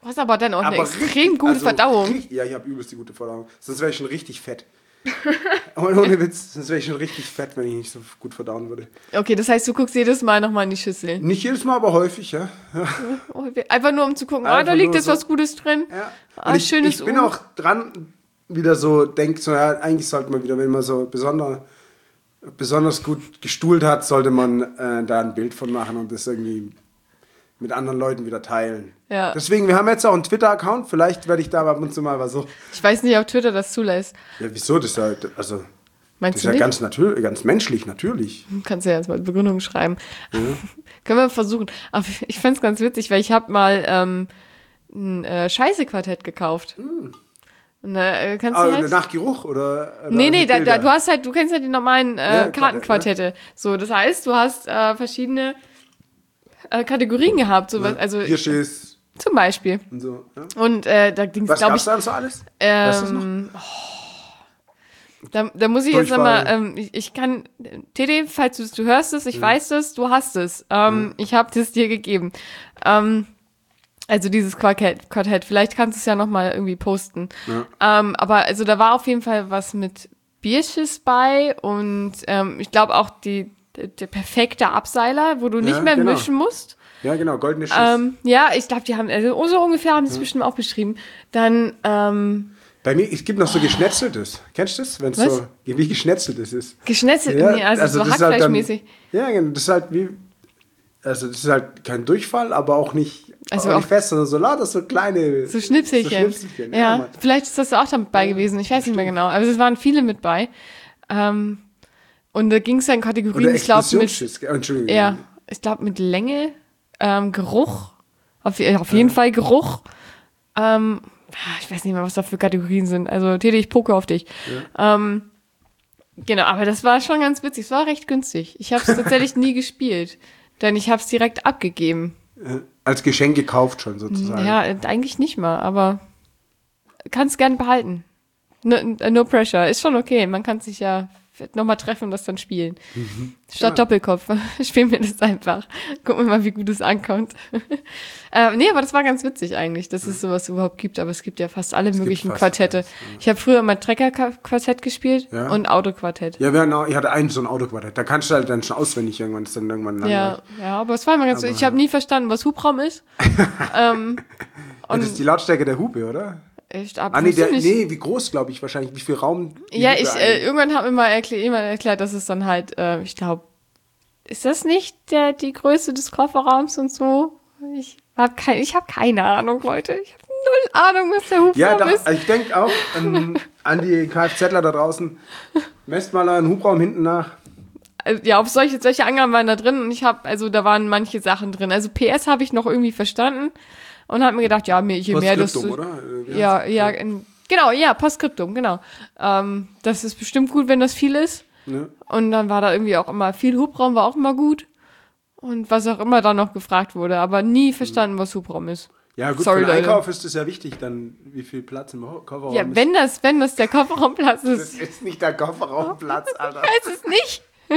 [SPEAKER 2] Du hast aber dann auch eine extrem gute Verdauung.
[SPEAKER 1] Ja, ich habe übelst die gute Verdauung. Sonst wäre ich schon richtig fett. Ohne Witz, sonst wäre ich schon richtig fett, wenn ich nicht so gut verdauen würde.
[SPEAKER 2] Okay, das heißt, du guckst jedes Mal nochmal in die Schüssel.
[SPEAKER 1] Nicht jedes Mal, aber häufig, ja.
[SPEAKER 2] Einfach nur, um zu gucken, da liegt jetzt was Gutes drin.
[SPEAKER 1] Ja. Und ich bin auch dran, wieder so, denke so, ja, eigentlich sollte man wieder, wenn man so besonders gut gestuhlt hat, sollte man da ein Bild von machen und das irgendwie mit anderen Leuten wieder teilen.
[SPEAKER 2] Ja.
[SPEAKER 1] Deswegen, wir haben jetzt auch einen Twitter-Account, vielleicht werde ich da ab und zu mal was so.
[SPEAKER 2] Ich weiß nicht, ob Twitter das zulässt.
[SPEAKER 1] Ja, wieso? Das ist ja, also,
[SPEAKER 2] Meinst
[SPEAKER 1] das ist ja ganz natürlich, ganz menschlich, natürlich.
[SPEAKER 2] Kannst du ja jetzt mal Begründung schreiben. Ja. Können wir versuchen. Aber ich fände es ganz witzig, weil ich habe mal ein Scheiße-Quartett gekauft. Und, kannst du halt
[SPEAKER 1] nach Geruch oder
[SPEAKER 2] nee, du kennst ja die normalen Kartenquartette. Ja. So, das heißt, du hast verschiedene Kategorien gehabt, sowas, also
[SPEAKER 1] Hirsches
[SPEAKER 2] zum Beispiel.
[SPEAKER 1] Und so, ja.
[SPEAKER 2] Und da ging's,
[SPEAKER 1] was
[SPEAKER 2] glaube ich.
[SPEAKER 1] Was gab's da so alles? Weißt du das noch?
[SPEAKER 2] Da muss ich jetzt nochmal, ich kann, Tede, falls du hörst es, ich weiß es, du hast es. Ich habe das dir gegeben. Also dieses Quartett, vielleicht kannst du es ja nochmal irgendwie posten. Ja. Aber also da war auf jeden Fall was mit Bierschiss bei und ich glaube auch der perfekte Abseiler, wo du nicht mehr mischen musst.
[SPEAKER 1] Ja, genau, goldene Schiss.
[SPEAKER 2] Ja, ich glaube, die haben, also so ungefähr haben sie es bestimmt auch beschrieben. Dann,
[SPEAKER 1] bei mir, es gibt noch so Geschnetzeltes. Kennst du das? Wenn es so, wie Geschnetzeltes ist.
[SPEAKER 2] Geschnetzelt? Ja, nee, also so Hackfleischmäßig.
[SPEAKER 1] Ja, das ist halt wie, also das ist halt kein Durchfall, aber auch nicht, auch nicht fest, sondern so lauter, so kleine.
[SPEAKER 2] So Schnipselchen. Ja, vielleicht ist das auch dabei gewesen, ich weiß nicht mehr genau. Aber es waren viele mit bei. Und da ging es dann in Kategorien, ich glaube mit, ja, ich glaube mit Länge, Geruch, auf jeden Fall Geruch. Ich weiß nicht mehr, was da für Kategorien sind. Also Tede, ich poke auf dich. Ja. Genau, aber das war schon ganz witzig. Es war recht günstig. Ich habe es tatsächlich nie gespielt, denn ich habe es direkt abgegeben.
[SPEAKER 1] Als Geschenk gekauft schon sozusagen.
[SPEAKER 2] Ja, eigentlich nicht mal, aber kannst gern behalten. No pressure, ist schon okay. Man kann sich ja nochmal treffen und das dann spielen. Statt Doppelkopf. Spielen wir das einfach. Gucken wir mal, wie gut es ankommt. Nee, aber das war ganz witzig eigentlich, dass es sowas überhaupt gibt. Aber es gibt ja fast alle möglichen Quartette. Alles, ja. Ich habe früher mal Trecker-Quartett gespielt und Autoquartett. Ja,
[SPEAKER 1] ich hatte so ein Autoquartett. Da kannst du halt dann schon auswendig irgendwann. Ist dann irgendwann
[SPEAKER 2] langweilig. Ja, aber es war immer ganz witzig. Ich habe nie verstanden, was Hubraum ist.
[SPEAKER 1] Das ist die Lautstärke der Hupe, oder?
[SPEAKER 2] Echt?
[SPEAKER 1] Wie groß, glaube ich, wahrscheinlich. Wie viel Raum?
[SPEAKER 2] Ja, irgendwann hat mir mal jemand erklärt, dass es dann halt, ich glaube, ist das nicht die Größe des Kofferraums und so? Ich habe keine Ahnung, Leute. Ich habe null Ahnung, was der Hubraum ist.
[SPEAKER 1] Ich denke auch an die Kfzler da draußen. Messt mal einen Hubraum hinten nach.
[SPEAKER 2] Ja, auf solche Angaben waren da drin und da waren manche Sachen drin. Also PS habe ich noch irgendwie verstanden. Und habe mir gedacht, ja, je mehr das...
[SPEAKER 1] Postskriptum,
[SPEAKER 2] oder? Postskriptum, genau. Das ist bestimmt gut, wenn das viel ist. Ja. Und dann war da irgendwie auch immer viel Hubraum, war auch immer gut. Und was auch immer da noch gefragt wurde, aber nie verstanden, was Hubraum ist.
[SPEAKER 1] Ja gut, für den Einkauf ist es ja wichtig, dann wie viel Platz im Kofferraum ist.
[SPEAKER 2] Ja, wenn das der Kofferraumplatz ist.
[SPEAKER 1] Das ist nicht der Kofferraumplatz, Alter.
[SPEAKER 2] Ich weiß es nicht.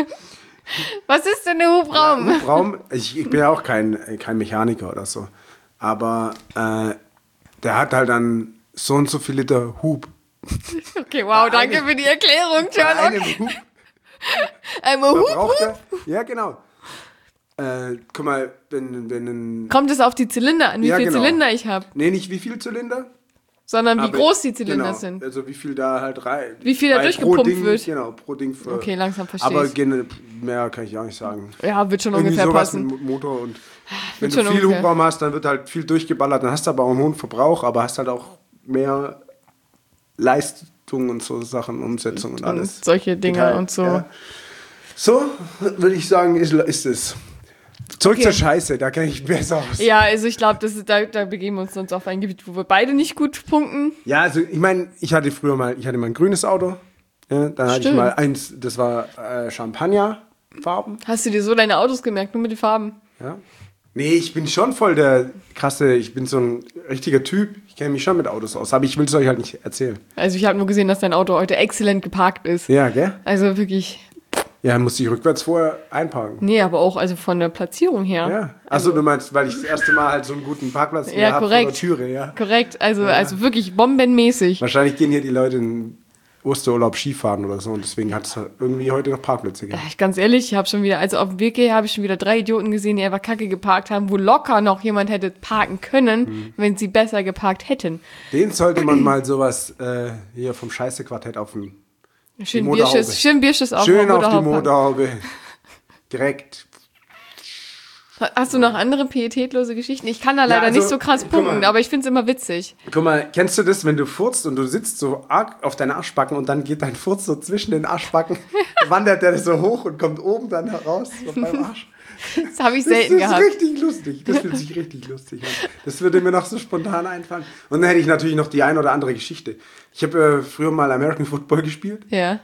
[SPEAKER 2] Was ist denn der Hubraum?
[SPEAKER 1] Ja, Hubraum, ich bin ja auch kein Mechaniker oder so. Aber der hat halt dann so und so viel Liter Hub.
[SPEAKER 2] Okay, wow, danke für die Erklärung, Sherlock. Einmal Hub?
[SPEAKER 1] Ja, genau. Guck mal, wenn
[SPEAKER 2] kommt es auf die Zylinder an, wie viel Zylinder ich habe?
[SPEAKER 1] Nee, nicht wie viel Zylinder.
[SPEAKER 2] Sondern wie groß die Zylinder sind.
[SPEAKER 1] Also wie viel da halt rein.
[SPEAKER 2] Wie viel da durchgepumpt wird.
[SPEAKER 1] Genau, pro Ding.
[SPEAKER 2] Okay, langsam verstehe ich.
[SPEAKER 1] Aber mehr kann ich auch nicht sagen.
[SPEAKER 2] Ja, wird schon ungefähr passen.
[SPEAKER 1] Mit Motor und wenn du viel Hubraum hast, dann wird halt viel durchgeballert. Dann hast du aber auch einen hohen Verbrauch, aber hast halt auch mehr Leistung und so Sachen, Umsetzung und alles.
[SPEAKER 2] Und solche Dinge und so. Ja.
[SPEAKER 1] So, würde ich sagen, ist es. Zurück zur Scheiße, da kenne ich besser aus.
[SPEAKER 2] Ja, also ich glaube, da begeben wir uns sonst auf ein Gebiet, wo wir beide nicht gut punkten.
[SPEAKER 1] Ja, also ich meine, ich hatte mal ein grünes Auto. Ja, dann hatte ich mal eins, das war Champagnerfarben.
[SPEAKER 2] Hast du dir so deine Autos gemerkt, nur mit den Farben?
[SPEAKER 1] Ja. Nee, ich bin schon voll der krasse, ich bin so ein richtiger Typ. Ich kenne mich schon mit Autos aus, aber ich will es euch halt nicht erzählen.
[SPEAKER 2] Also ich habe nur gesehen, dass dein Auto heute exzellent geparkt ist.
[SPEAKER 1] Ja, gell?
[SPEAKER 2] Also wirklich...
[SPEAKER 1] Ja, musste ich rückwärts vorher einparken.
[SPEAKER 2] Nee, aber auch also von der Platzierung her.
[SPEAKER 1] Ja. Achso, du meinst, weil ich das erste Mal halt so einen guten Parkplatz
[SPEAKER 2] Ja,
[SPEAKER 1] habe vor
[SPEAKER 2] korrekt.
[SPEAKER 1] der Türe, ja.
[SPEAKER 2] Korrekt, also wirklich bombenmäßig.
[SPEAKER 1] Wahrscheinlich gehen hier die Leute in Osterurlaub Skifahren oder so und deswegen hat es irgendwie heute noch Parkplätze gehabt.
[SPEAKER 2] Ganz ehrlich, ich habe schon wieder, also auf dem Weg hier habe ich schon wieder 3 Idioten gesehen, die einfach kacke geparkt haben, wo locker noch jemand hätte parken können, wenn sie besser geparkt hätten.
[SPEAKER 1] Den sollte man mal sowas hier vom Scheiße-Quartett auf den
[SPEAKER 2] Schön Bierschiss auf
[SPEAKER 1] Schön auf die
[SPEAKER 2] Motorhaube.
[SPEAKER 1] Motorhaube. Direkt.
[SPEAKER 2] Hast du noch andere pietätlose Geschichten? Ich kann da leider
[SPEAKER 1] also,
[SPEAKER 2] nicht so krass
[SPEAKER 1] guck mal.
[SPEAKER 2] punkten, aber ich finde es immer witzig.
[SPEAKER 1] Guck mal, kennst du das, wenn du furzt und du sitzt so arg auf deinen Arschbacken und dann geht dein Furz so zwischen den Arschbacken, wandert der so hoch und kommt oben dann heraus so beim Arsch.
[SPEAKER 2] Das habe ich selten gehabt.
[SPEAKER 1] Das ist richtig lustig. Das fühlt sich richtig lustig an. Das würde mir noch so spontan einfallen. Und dann hätte ich natürlich noch die ein oder andere Geschichte. Ich habe früher mal American Football gespielt.
[SPEAKER 2] Ja.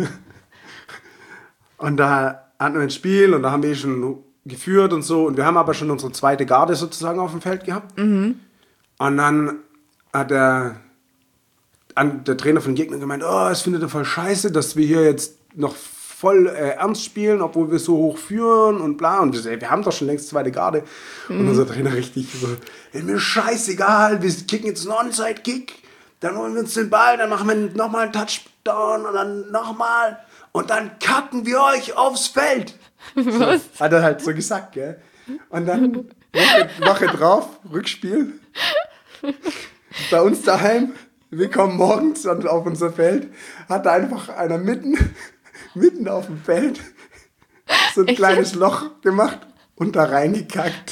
[SPEAKER 1] Und da hatten wir ein Spiel und da haben wir schon geführt und so. Und wir haben aber schon unsere zweite Garde sozusagen auf dem Feld gehabt. Und dann hat der Trainer von den Gegnern gemeint, oh, es findet er voll scheiße, dass wir hier jetzt noch voll ernst spielen, obwohl wir so hoch führen und bla. Und wir haben doch schon längst zweite Garde. Und unser Trainer richtig so, mir scheißegal, wir kicken jetzt einen Onside-Kick, dann holen wir uns den Ball, dann machen wir nochmal einen Touchdown und dann nochmal und dann kacken wir euch aufs Feld.
[SPEAKER 2] Was?
[SPEAKER 1] So, hat er halt so gesagt, gell? Und dann Woche drauf, Rückspiel. Bei uns daheim, wir kommen morgens auf unser Feld, hat da einfach einer mitten auf dem Feld so ein kleines Loch gemacht und da reingekackt.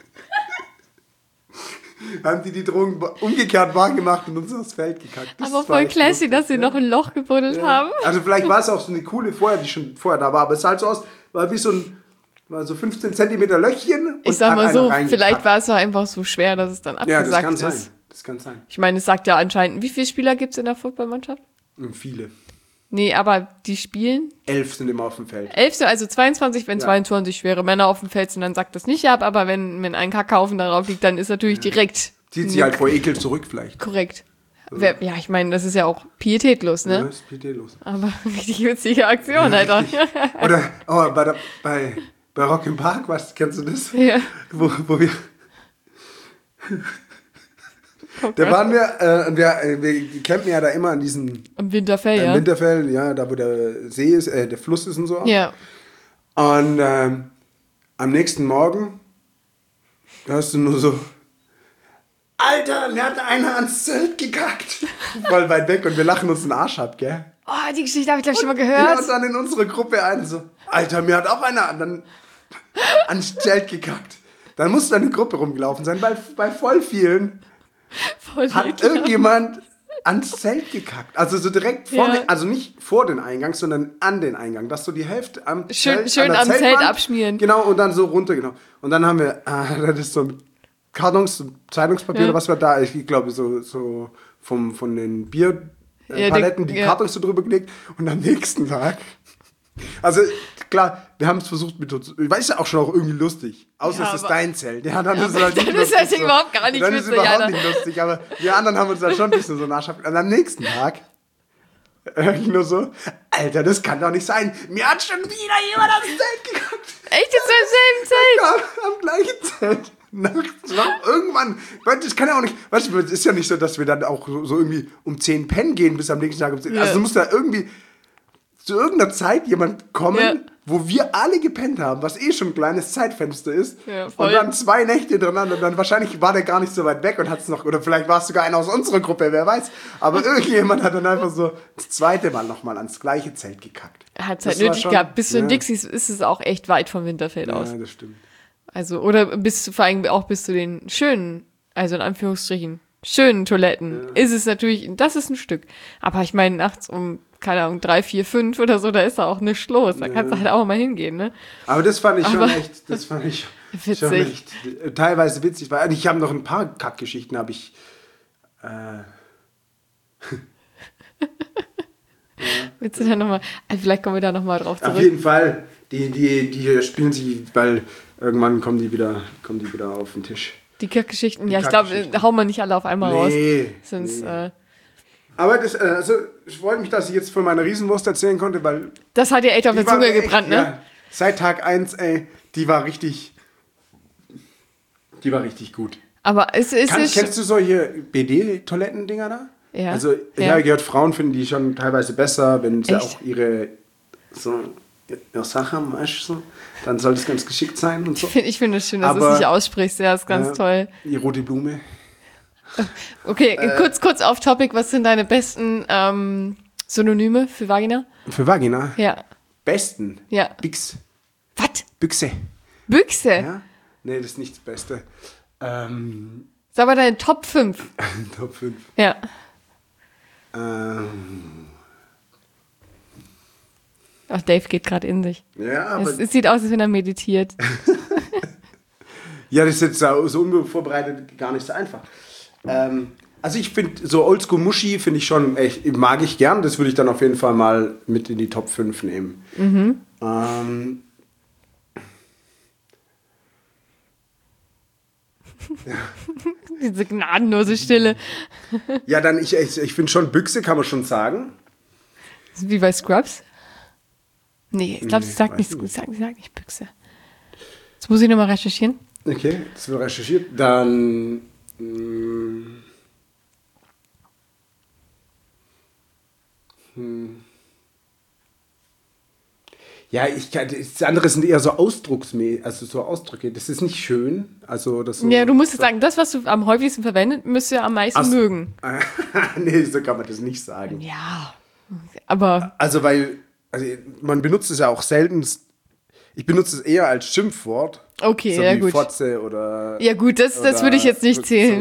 [SPEAKER 1] Haben die Drogen umgekehrt wahr gemacht und uns aufs Feld gekackt. Das
[SPEAKER 2] Aber voll classy, dass sie noch ein Loch gebuddelt haben.
[SPEAKER 1] Also vielleicht war es auch so eine coole Feuer, die schon vorher da war, aber es sah halt so aus, war wie so 15 Zentimeter Löchchen.
[SPEAKER 2] Ich sag mal so, vielleicht war es auch einfach so schwer, dass es dann abgesagt
[SPEAKER 1] das kann
[SPEAKER 2] ist.
[SPEAKER 1] sein. Das kann sein.
[SPEAKER 2] Ich meine, es sagt ja anscheinend, wie viele Spieler gibt es in der Footballmannschaft?
[SPEAKER 1] Viele.
[SPEAKER 2] Nee, aber die spielen?
[SPEAKER 1] 11 sind immer auf dem Feld.
[SPEAKER 2] 11, also 22, wenn 22 schwere Männer auf dem Feld sind, dann sagt das nicht ab, aber wenn ein Kackhaufen darauf liegt, dann ist natürlich direkt...
[SPEAKER 1] Zieht sich halt vor Ekel zurück vielleicht.
[SPEAKER 2] Korrekt. Ja, ich meine, das ist ja auch pietätlos, ne?
[SPEAKER 1] Ja, das ist pietätlos.
[SPEAKER 2] Aber richtig witzige Aktion, Alter.
[SPEAKER 1] Oder bei Rock im Park, kennst du das?
[SPEAKER 2] Ja.
[SPEAKER 1] Wo wir... Da waren wir campen ja da immer an diesen...
[SPEAKER 2] Am Winterfell, ja.
[SPEAKER 1] Am Winterfell, ja, da wo der See ist, der Fluss ist und so.
[SPEAKER 2] Ja.
[SPEAKER 1] Und am nächsten Morgen hörst du nur so, Alter, mir hat einer ans Zelt gekackt. Voll weit weg und wir lachen uns den Arsch ab, gell?
[SPEAKER 2] Oh, die Geschichte habe ich, glaube ich, schon mal gehört.
[SPEAKER 1] Ja, und dann in unsere Gruppe ein so, Alter, mir hat auch einer dann ans Zelt gekackt. Dann muss deine Gruppe rumgelaufen sein, weil bei voll vielen hat irgendjemand ans Zelt gekackt. Also so direkt vor, also nicht vor den Eingang, sondern an den Eingang. Dass so die Hälfte am Zelt,
[SPEAKER 2] schön am Zelt abschmieren.
[SPEAKER 1] Genau, und dann so runter, genau. Und dann haben wir, das ist so mit Kartons, Zeitungspapier oder was war da, ich glaube so von den Bierpaletten, die Kartons so drüber gelegt. Und am nächsten Tag, also klar, wir haben es versucht mit uns, ich weiß ja auch schon auch irgendwie lustig, außer es ist dein Zelt. Ja, dann ist es halt nicht lustig.
[SPEAKER 2] Das ist überhaupt gar nicht
[SPEAKER 1] dann
[SPEAKER 2] witzig,
[SPEAKER 1] ist überhaupt
[SPEAKER 2] Alter.
[SPEAKER 1] nicht lustig, aber wir anderen haben uns da schon ein bisschen so nachschaffen. Und am nächsten Tag höre ich nur so, Alter, das kann doch nicht sein. Mir hat schon wieder jemand ans Zelt gekackt.
[SPEAKER 2] Echt jetzt im selben Zelt?
[SPEAKER 1] Ja, am gleichen Zelt. Nachts noch irgendwann, das kann ja auch nicht, weißt du, es ist ja nicht so, dass wir dann auch so irgendwie um 10 pennen gehen bis am nächsten Tag um 10. Also muss da irgendwie zu irgendeiner Zeit jemand kommen, wo wir alle gepennt haben, was eh schon ein kleines Zeitfenster ist. Ja, und dann 2 Nächte hintereinander, dann wahrscheinlich war der gar nicht so weit weg und hat es noch, oder vielleicht war es sogar einer aus unserer Gruppe, wer weiß. Aber irgendjemand hat dann einfach so das zweite Mal nochmal ans gleiche Zelt gekackt.
[SPEAKER 2] Er hat es halt nötig gehabt. Bis zu den Dixies ist es auch echt weit vom Winterfeld aus.
[SPEAKER 1] Ja, das stimmt.
[SPEAKER 2] Also, oder vor allem auch bis zu den schönen, also in Anführungsstrichen, schönen Toiletten ist es natürlich, das ist ein Stück. Aber ich meine, nachts um, keine Ahnung, 3, 4, 5 oder so, da ist da auch nichts los. Da kannst du halt auch mal hingehen, ne?
[SPEAKER 1] Aber das fand ich schon echt teilweise witzig. Weil ich habe noch ein paar Kackgeschichten, habe ich
[SPEAKER 2] Willst du da nochmal, vielleicht kommen wir da nochmal drauf zurück.
[SPEAKER 1] Auf jeden Fall, die spielen sich, weil irgendwann kommen die wieder auf den Tisch.
[SPEAKER 2] Die Kackgeschichten, ja, ich glaube, hauen wir nicht alle auf einmal raus.
[SPEAKER 1] Nee.
[SPEAKER 2] Sonst,
[SPEAKER 1] Aber das, also ich freue mich, dass ich jetzt von meiner Riesenwurst erzählen konnte, weil...
[SPEAKER 2] Das hat dir echt auf der Zunge gebrannt, ne?
[SPEAKER 1] Ja, seit Tag 1, ey, die war richtig gut.
[SPEAKER 2] Aber
[SPEAKER 1] Kennst du solche BD-Toilettendinger da?
[SPEAKER 2] Ja.
[SPEAKER 1] Also, ich habe gehört, Frauen finden die schon teilweise besser, wenn sie auch ihre Sache haben, weißt du, so. Dann soll das ganz geschickt sein und so.
[SPEAKER 2] Ich finde es schön, dass du es nicht aussprichst. Ja, ist ganz toll.
[SPEAKER 1] Die rote Blume.
[SPEAKER 2] Okay, kurz off topic. Was sind deine besten Synonyme für Vagina?
[SPEAKER 1] Für Vagina?
[SPEAKER 2] Ja.
[SPEAKER 1] Besten?
[SPEAKER 2] Ja.
[SPEAKER 1] Bix.
[SPEAKER 2] Was?
[SPEAKER 1] Büchse.
[SPEAKER 2] Büchse?
[SPEAKER 1] Ja? Nee, das ist nicht das Beste.
[SPEAKER 2] Sag mal deine Top 5.
[SPEAKER 1] Top 5.
[SPEAKER 2] Ja. Ach, Dave geht gerade in sich.
[SPEAKER 1] Ja, aber...
[SPEAKER 2] Es sieht aus, als wenn er meditiert.
[SPEAKER 1] Ja, das ist jetzt so unvorbereitet gar nicht so einfach. Also ich finde, so Oldschool-Muschi finde ich schon echt, mag ich gern. Das würde ich dann auf jeden Fall mal mit in die Top 5 nehmen.
[SPEAKER 2] Mhm.
[SPEAKER 1] Ja.
[SPEAKER 2] Diese gnadenlose Stille.
[SPEAKER 1] Ja, dann ich finde schon Büchse, kann man schon sagen.
[SPEAKER 2] Wie bei Scrubs? Nee, ich glaube, sie sagt nicht Büchse. Jetzt muss ich nochmal recherchieren.
[SPEAKER 1] Okay, das wird recherchiert. Dann... Ja, das andere sind eher so Ausdrucksmäßig, also so Ausdrücke. Das ist nicht schön. Also das so,
[SPEAKER 2] ja, du musst jetzt sagen, das, was du am häufigsten verwendet, müsst ihr am meisten mögen.
[SPEAKER 1] Nee, so kann man das nicht sagen.
[SPEAKER 2] Ja, aber...
[SPEAKER 1] Also, man benutzt es ja auch selten. Ich benutze es eher als Schimpfwort.
[SPEAKER 2] Okay,
[SPEAKER 1] so
[SPEAKER 2] ja
[SPEAKER 1] wie
[SPEAKER 2] gut.
[SPEAKER 1] Fotze oder...
[SPEAKER 2] Ja gut, das würde ich jetzt nicht zählen.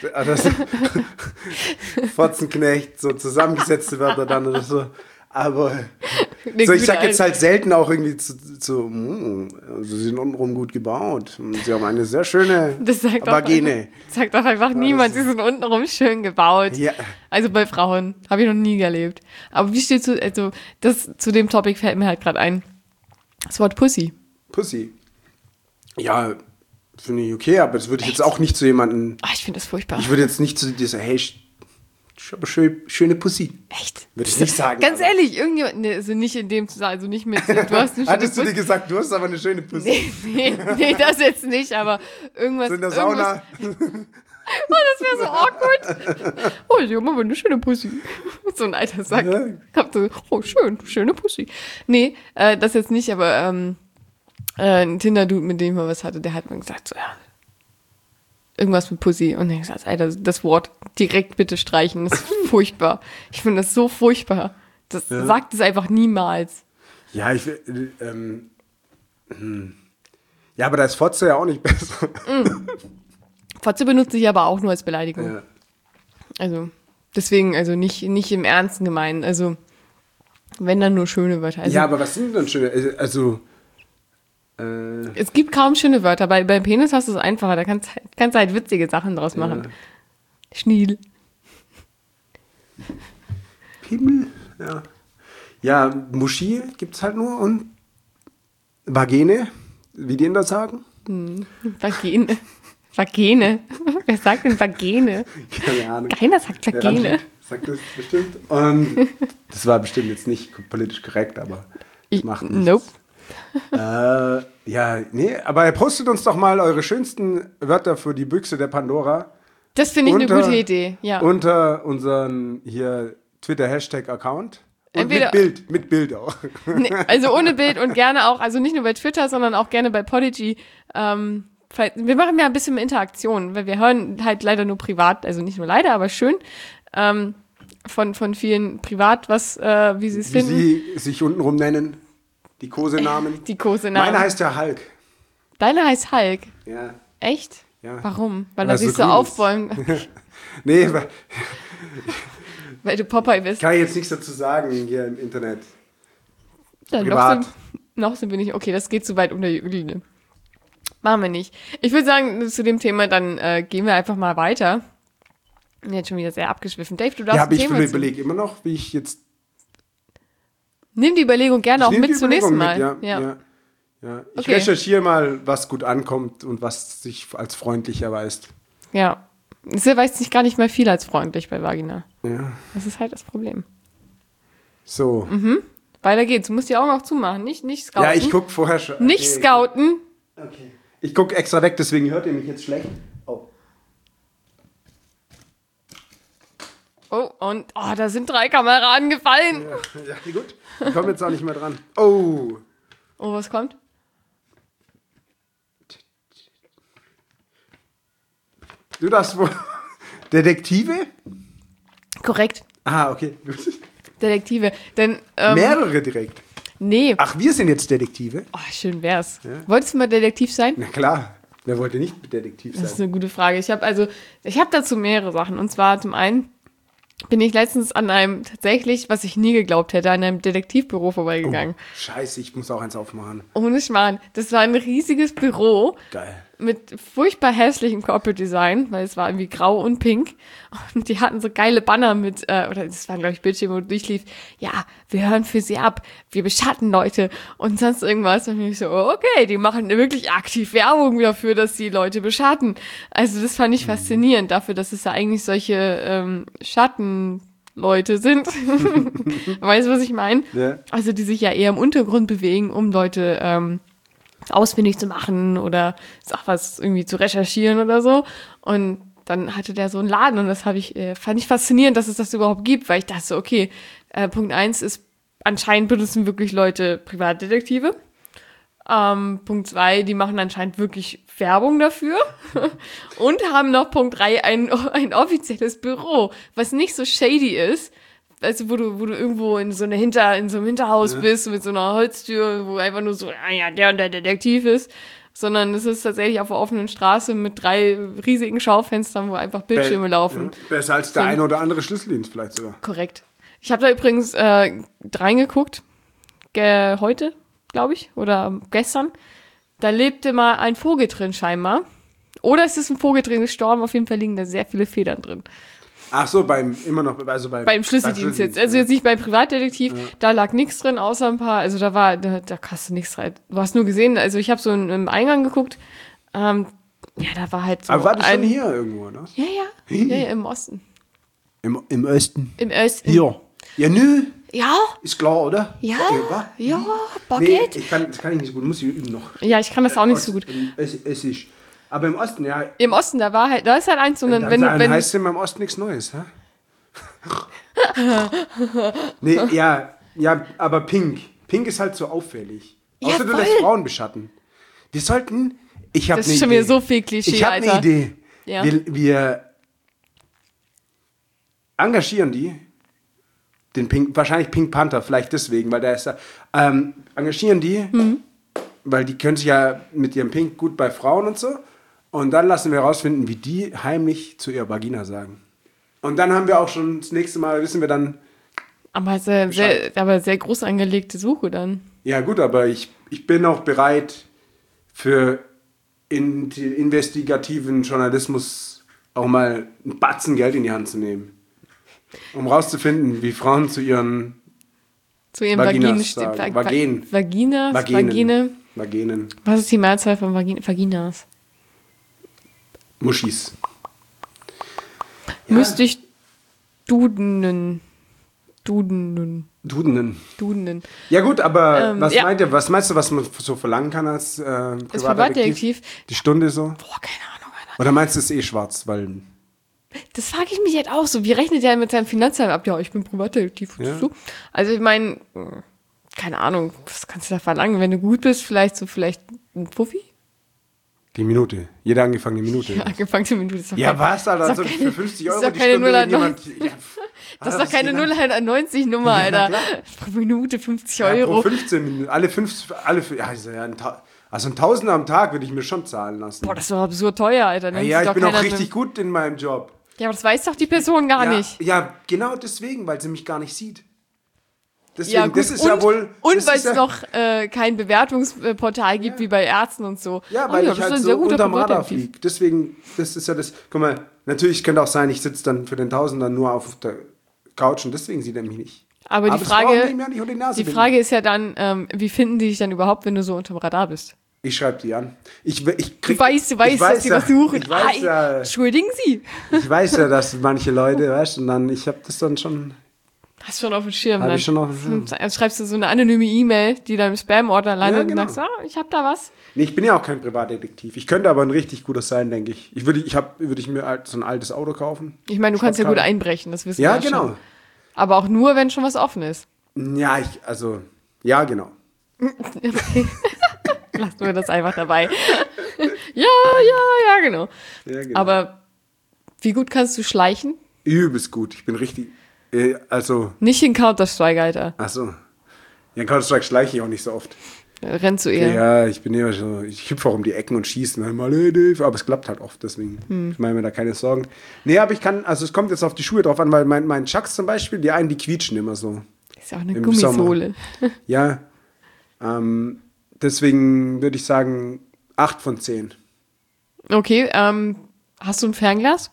[SPEAKER 1] Fotzenknecht, so zusammengesetzte Wörter dann oder so. Aber
[SPEAKER 2] Nee,
[SPEAKER 1] so, ich sag jetzt halt selten auch irgendwie also sie sind untenrum gut gebaut. Sie haben eine sehr schöne Vagine.
[SPEAKER 2] Sagt doch einfach niemand, sie sind untenrum schön gebaut.
[SPEAKER 1] Ja.
[SPEAKER 2] Also bei Frauen. Habe ich noch nie erlebt. Aber wie steht zu dem Topic fällt mir halt gerade ein. Das Wort Pussy.
[SPEAKER 1] Pussy. Ja, finde ich okay, aber das würde ich jetzt auch nicht zu jemandem...
[SPEAKER 2] Ach, ich finde das furchtbar.
[SPEAKER 1] Ich würde jetzt nicht zu dir sagen, hey, ich habe schöne Pussy.
[SPEAKER 2] Echt?
[SPEAKER 1] Würde ich nicht sagen.
[SPEAKER 2] Ganz ehrlich, irgendjemand, nee, also nicht in dem Zusammenhang, also nicht mit, du hast eine schöne
[SPEAKER 1] Hattest du dir gesagt, du hast aber eine schöne Pussy?
[SPEAKER 2] Nee, das jetzt nicht, aber irgendwas.
[SPEAKER 1] So in der Sauna.
[SPEAKER 2] Oh, das wäre so awkward. Oh, ich habe aber eine schöne Pussy. So ein alter Sack. Ja. Oh, schöne Pussy. Nee, das jetzt nicht, aber ein Tinder-Dude, mit dem ich mal was hatte, der hat mir gesagt, so, ja, irgendwas mit Pussy. Und dann habe ich gesagt, Alter, das Wort direkt bitte streichen, das ist furchtbar. Ich finde das so furchtbar. Das sagt es einfach niemals.
[SPEAKER 1] Ja, ja, aber da ist Fotze ja auch nicht besser.
[SPEAKER 2] Fotze benutze ich aber auch nur als Beleidigung.
[SPEAKER 1] Ja.
[SPEAKER 2] Also, deswegen, also nicht im Ernsten gemeint. Also, wenn dann nur schöne Wörter. Also,
[SPEAKER 1] ja, aber was sind denn schöne? Also,
[SPEAKER 2] es gibt kaum schöne Wörter. Bei Penis hast du es einfacher. Da kannst du halt witzige Sachen draus machen. Schniedel.
[SPEAKER 1] Pimmel, ja. Ja, Muschi gibt's halt nur und Vagine, wie die Inder sagen.
[SPEAKER 2] Vagine. Vagine. Wer sagt denn Vagine?
[SPEAKER 1] Keine Ahnung.
[SPEAKER 2] Keiner sagt Vagine.
[SPEAKER 1] Ja, sagt das bestimmt. Und das war bestimmt jetzt nicht politisch korrekt, aber macht nichts.
[SPEAKER 2] Nope.
[SPEAKER 1] Ja, nee, aber postet uns doch mal eure schönsten Wörter für die Büchse der Pandora.
[SPEAKER 2] Das finde ich eine gute Idee, ja.
[SPEAKER 1] Unter unseren hier Twitter-Hashtag-Account. Und
[SPEAKER 2] Entweder,
[SPEAKER 1] mit Bild auch.
[SPEAKER 2] Nee, also ohne Bild und gerne auch, also nicht nur bei Twitter, sondern auch gerne bei Podigy. Wir machen ja ein bisschen mehr Interaktion, weil wir hören halt leider nur privat, also nicht nur leider, aber schön, von vielen privat, wie sie es finden.
[SPEAKER 1] Wie sie sich untenrum nennen. Die Kosenamen.
[SPEAKER 2] Die Kosenamen.
[SPEAKER 1] Meine heißt ja Hulk.
[SPEAKER 2] Deine heißt Hulk?
[SPEAKER 1] Ja.
[SPEAKER 2] Echt?
[SPEAKER 1] Ja.
[SPEAKER 2] Warum? Weil er sich so
[SPEAKER 1] grün
[SPEAKER 2] aufbäumt.
[SPEAKER 1] Nee,
[SPEAKER 2] Weil du Popeye bist.
[SPEAKER 1] kann ich jetzt nichts dazu sagen hier im Internet.
[SPEAKER 2] Dann
[SPEAKER 1] Privat.
[SPEAKER 2] noch sind wir nicht. Okay, das geht zu weit unter die Linie. Machen wir nicht. Ich würde sagen, zu dem Thema, dann gehen wir einfach mal weiter. Jetzt schon wieder sehr abgeschwiffen. Dave, du darfst
[SPEAKER 1] Ja, aber ich
[SPEAKER 2] Thema
[SPEAKER 1] überlege immer noch, wie ich jetzt...
[SPEAKER 2] Nimm die Überlegung gerne auch mit zum nächsten Mal.
[SPEAKER 1] Ja. Ich
[SPEAKER 2] Okay.
[SPEAKER 1] recherchiere mal, was gut ankommt und was sich als freundlich erweist.
[SPEAKER 2] Ja. Es erweist sich gar nicht mal viel als freundlich bei Vagina.
[SPEAKER 1] Ja.
[SPEAKER 2] Das ist halt das Problem.
[SPEAKER 1] So.
[SPEAKER 2] Weiter geht's. Du musst die Augen auch zumachen, nicht scouten.
[SPEAKER 1] Ja, ich guck vorher schon.
[SPEAKER 2] Nicht scouten.
[SPEAKER 1] Okay. Ich guck extra weg, deswegen hört ihr mich jetzt schlecht. Oh.
[SPEAKER 2] Oh, und da sind 3 Kameraden gefallen.
[SPEAKER 1] Ja, gut. Ich komme jetzt auch nicht mehr dran. Oh.
[SPEAKER 2] Oh, was kommt?
[SPEAKER 1] Du darfst wohl. Detektive?
[SPEAKER 2] Korrekt.
[SPEAKER 1] Ah, okay. Gut.
[SPEAKER 2] Detektive. Denn,
[SPEAKER 1] Mehrere direkt.
[SPEAKER 2] Nee.
[SPEAKER 1] Ach, wir sind jetzt Detektive?
[SPEAKER 2] Oh, schön wär's.
[SPEAKER 1] Ja.
[SPEAKER 2] Wolltest du mal Detektiv sein?
[SPEAKER 1] Na klar. Wer wollte nicht Detektiv
[SPEAKER 2] Das ist
[SPEAKER 1] sein?
[SPEAKER 2] eine gute Frage. Ich habe dazu mehrere Sachen. Und zwar zum einen bin ich letztens an einem tatsächlich, was ich nie geglaubt hätte, an einem Detektivbüro vorbeigegangen.
[SPEAKER 1] Scheiße, ich muss auch eins aufmachen.
[SPEAKER 2] Ohne Schmarrn. Das war ein riesiges Büro
[SPEAKER 1] Geil.
[SPEAKER 2] mit furchtbar hässlichem Corporate Design, weil es war irgendwie grau und pink. Und die hatten so geile Banner mit, oder das waren, glaube ich, Bildschirme, wo durchlief, ja, wir hören für sie ab, wir beschatten Leute und sonst irgendwas. Und ich so, okay, die machen wirklich aktiv Werbung dafür, dass sie Leute beschatten. Also das fand ich faszinierend dafür, dass es ja eigentlich solche Schattenleute sind. Weißt du, was ich meine?
[SPEAKER 1] Ja.
[SPEAKER 2] Also die sich ja eher im Untergrund bewegen, um Leute ausfindig zu machen oder auch was irgendwie zu recherchieren oder so. Und dann hatte der so einen Laden und das fand ich faszinierend, dass es das überhaupt gibt, weil ich dachte so, okay, Punkt 1 ist, anscheinend benutzen wirklich Leute Privatdetektive. Punkt 2, die machen anscheinend wirklich Werbung dafür und haben noch Punkt 3 ein offizielles Büro, was nicht so shady ist. Also wo du irgendwo in so einem Hinterhaus bist mit so einer Holztür, wo einfach nur so, der und der Detektiv ist, sondern es ist tatsächlich auf der offenen Straße mit 3 riesigen Schaufenstern, wo einfach Bildschirme laufen.
[SPEAKER 1] Ja. Besser als der eine oder andere Schlüsseldienst vielleicht sogar.
[SPEAKER 2] Korrekt. Ich habe da übrigens reingeguckt, heute, glaube ich, oder gestern. Da lebte mal ein Vogel drin scheinbar. Oder es ist ein Vogel drin gestorben, auf jeden Fall liegen da sehr viele Federn drin.
[SPEAKER 1] Ach so, beim
[SPEAKER 2] Schlüsseldienst jetzt. Also jetzt nicht beim Privatdetektiv, da lag nichts drin, außer ein paar, also da hast du nichts rein. Du hast nur gesehen, also ich habe so im Eingang geguckt, da war halt so.
[SPEAKER 1] Aber war das schon hier irgendwo, ne?
[SPEAKER 2] Ja, im Osten.
[SPEAKER 1] Im Osten?
[SPEAKER 2] Im Osten.
[SPEAKER 1] Hier. Ja, nö.
[SPEAKER 2] Ja.
[SPEAKER 1] Ist klar, oder?
[SPEAKER 2] Ja.
[SPEAKER 1] Okay,
[SPEAKER 2] Ja,
[SPEAKER 1] Baguette.
[SPEAKER 2] Baguette.
[SPEAKER 1] Nee, das kann ich nicht so gut, muss ich üben noch.
[SPEAKER 2] Ja, ich kann das auch nicht so gut.
[SPEAKER 1] Es ist. Aber im Osten, ja.
[SPEAKER 2] Im Osten, da ist halt eins, sondern wenn
[SPEAKER 1] heißt immer im Osten nichts Neues, hä? Nee, ja, aber Pink. Pink ist halt so auffällig.
[SPEAKER 2] Ja,
[SPEAKER 1] Außer du
[SPEAKER 2] voll.
[SPEAKER 1] lässt Frauen beschatten. Wir sollten. Ich habe
[SPEAKER 2] Das ist schon wieder so viel Klischee,
[SPEAKER 1] Ich habe eine
[SPEAKER 2] Alter.
[SPEAKER 1] Idee.
[SPEAKER 2] Ja.
[SPEAKER 1] Wir engagieren die. Wahrscheinlich Pink Panther, vielleicht deswegen, weil der ist da. Engagieren die, weil die können sich ja mit ihrem Pink gut bei Frauen und so. Und dann lassen wir herausfinden, wie die heimlich zu ihrer Vagina sagen. Und dann haben wir auch schon das nächste Mal, wissen wir dann.
[SPEAKER 2] Aber sehr groß angelegte Suche dann.
[SPEAKER 1] Ja gut, aber ich bin auch bereit für investigativen Journalismus auch mal einen Batzen Geld in die Hand zu nehmen. Um rauszufinden, wie Frauen zu ihren Vaginen sagen. Vaginen.
[SPEAKER 2] Was ist die Mehrzahl von Vaginas?
[SPEAKER 1] Muschis.
[SPEAKER 2] Ja. Müsste ich dudenen.
[SPEAKER 1] Ja gut, aber was meinst du, was man so verlangen kann als
[SPEAKER 2] Privatdetektiv?
[SPEAKER 1] Die Stunde so?
[SPEAKER 2] Boah, keine Ahnung, Alter.
[SPEAKER 1] Oder meinst du, es ist eh schwarz? Weil
[SPEAKER 2] das frage ich mich halt auch so. Wie rechnet der mit seinem Finanzamt ab? Ja, ich bin Privatdetektiv.
[SPEAKER 1] Ja.
[SPEAKER 2] Also ich meine, keine Ahnung, was kannst du da verlangen? Wenn du gut bist, vielleicht ein Puffi?
[SPEAKER 1] Die Minute. Jede angefangene Minute.
[SPEAKER 2] Ja, angefangene Minute. Ist doch
[SPEAKER 1] ja, was, Alter? Also für 50 Euro
[SPEAKER 2] ist doch
[SPEAKER 1] die
[SPEAKER 2] keine
[SPEAKER 1] Stunde
[SPEAKER 2] 0,90. Das ist doch keine 0,90-Nummer, Alter. Pro Minute 50 Euro.
[SPEAKER 1] Ja, pro 15 Minuten. Also ein Tausender am Tag würde ich mir schon zahlen lassen.
[SPEAKER 2] Boah, das ist doch absurd teuer, Alter.
[SPEAKER 1] Ja, ich bin auch richtig gut in meinem Job.
[SPEAKER 2] Ja, aber das weiß doch die Person gar nicht.
[SPEAKER 1] Ja, genau deswegen, weil sie mich gar nicht sieht. Deswegen,
[SPEAKER 2] ja, gut.
[SPEAKER 1] das ist ja wohl...
[SPEAKER 2] Und weil es noch kein Bewertungsportal gibt, wie bei Ärzten und so.
[SPEAKER 1] Ja, weil ich halt so unterm Radar fliege. Deswegen, das ist ja das... Guck mal, natürlich könnte auch sein, ich sitze dann für den Tausender nur auf der Couch und deswegen sieht er mich nicht.
[SPEAKER 2] Aber die Frage ist ja dann, wie finden die dich dann überhaupt, wenn du so unterm Radar bist?
[SPEAKER 1] Ich schreibe die an.
[SPEAKER 2] Du weißt, dass sie was suchen. Entschuldigen Sie.
[SPEAKER 1] Ich weiß ja, dass manche Leute, weißt du, und dann, ich habe das dann schon...
[SPEAKER 2] Hast schon auf dem Schirm.
[SPEAKER 1] Habe ich schon auf dem Schirm.
[SPEAKER 2] Dann schreibst du so eine anonyme E-Mail, die dann im Spam-Ordner landet
[SPEAKER 1] genau.
[SPEAKER 2] und sagst, ich habe da was.
[SPEAKER 1] Nee, ich bin ja auch kein Privatdetektiv. Ich könnte aber ein richtig guter sein, denke ich. Würde ich mir so ein altes Auto kaufen.
[SPEAKER 2] Ich meine, du kannst ja gut einbrechen, das wissen wir
[SPEAKER 1] ja
[SPEAKER 2] ja
[SPEAKER 1] genau.
[SPEAKER 2] schon. Aber auch nur, wenn schon was offen ist.
[SPEAKER 1] Ja, ja, genau.
[SPEAKER 2] Lassen wir das einfach dabei. Ja, genau.
[SPEAKER 1] Ja, genau.
[SPEAKER 2] Aber wie gut kannst du schleichen?
[SPEAKER 1] Übelst gut. Ich bin richtig,
[SPEAKER 2] Nicht in Counter-Strike, Alter.
[SPEAKER 1] Achso. Ja, in Counter-Strike schleiche ich auch nicht so oft.
[SPEAKER 2] Rennst du eher?
[SPEAKER 1] Ja, ich bin eher so, ich hüpfe auch um die Ecken und schieße dann mal, aber es klappt halt oft, deswegen ich mache mir da keine Sorgen. Nee, aber es kommt jetzt auf die Schuhe drauf an, weil mein Chucks zum Beispiel, die quietschen immer so.
[SPEAKER 2] Ist ja auch eine Gummisohle.
[SPEAKER 1] Ja, deswegen würde ich sagen 8 von 10.
[SPEAKER 2] Okay, hast du ein Fernglas?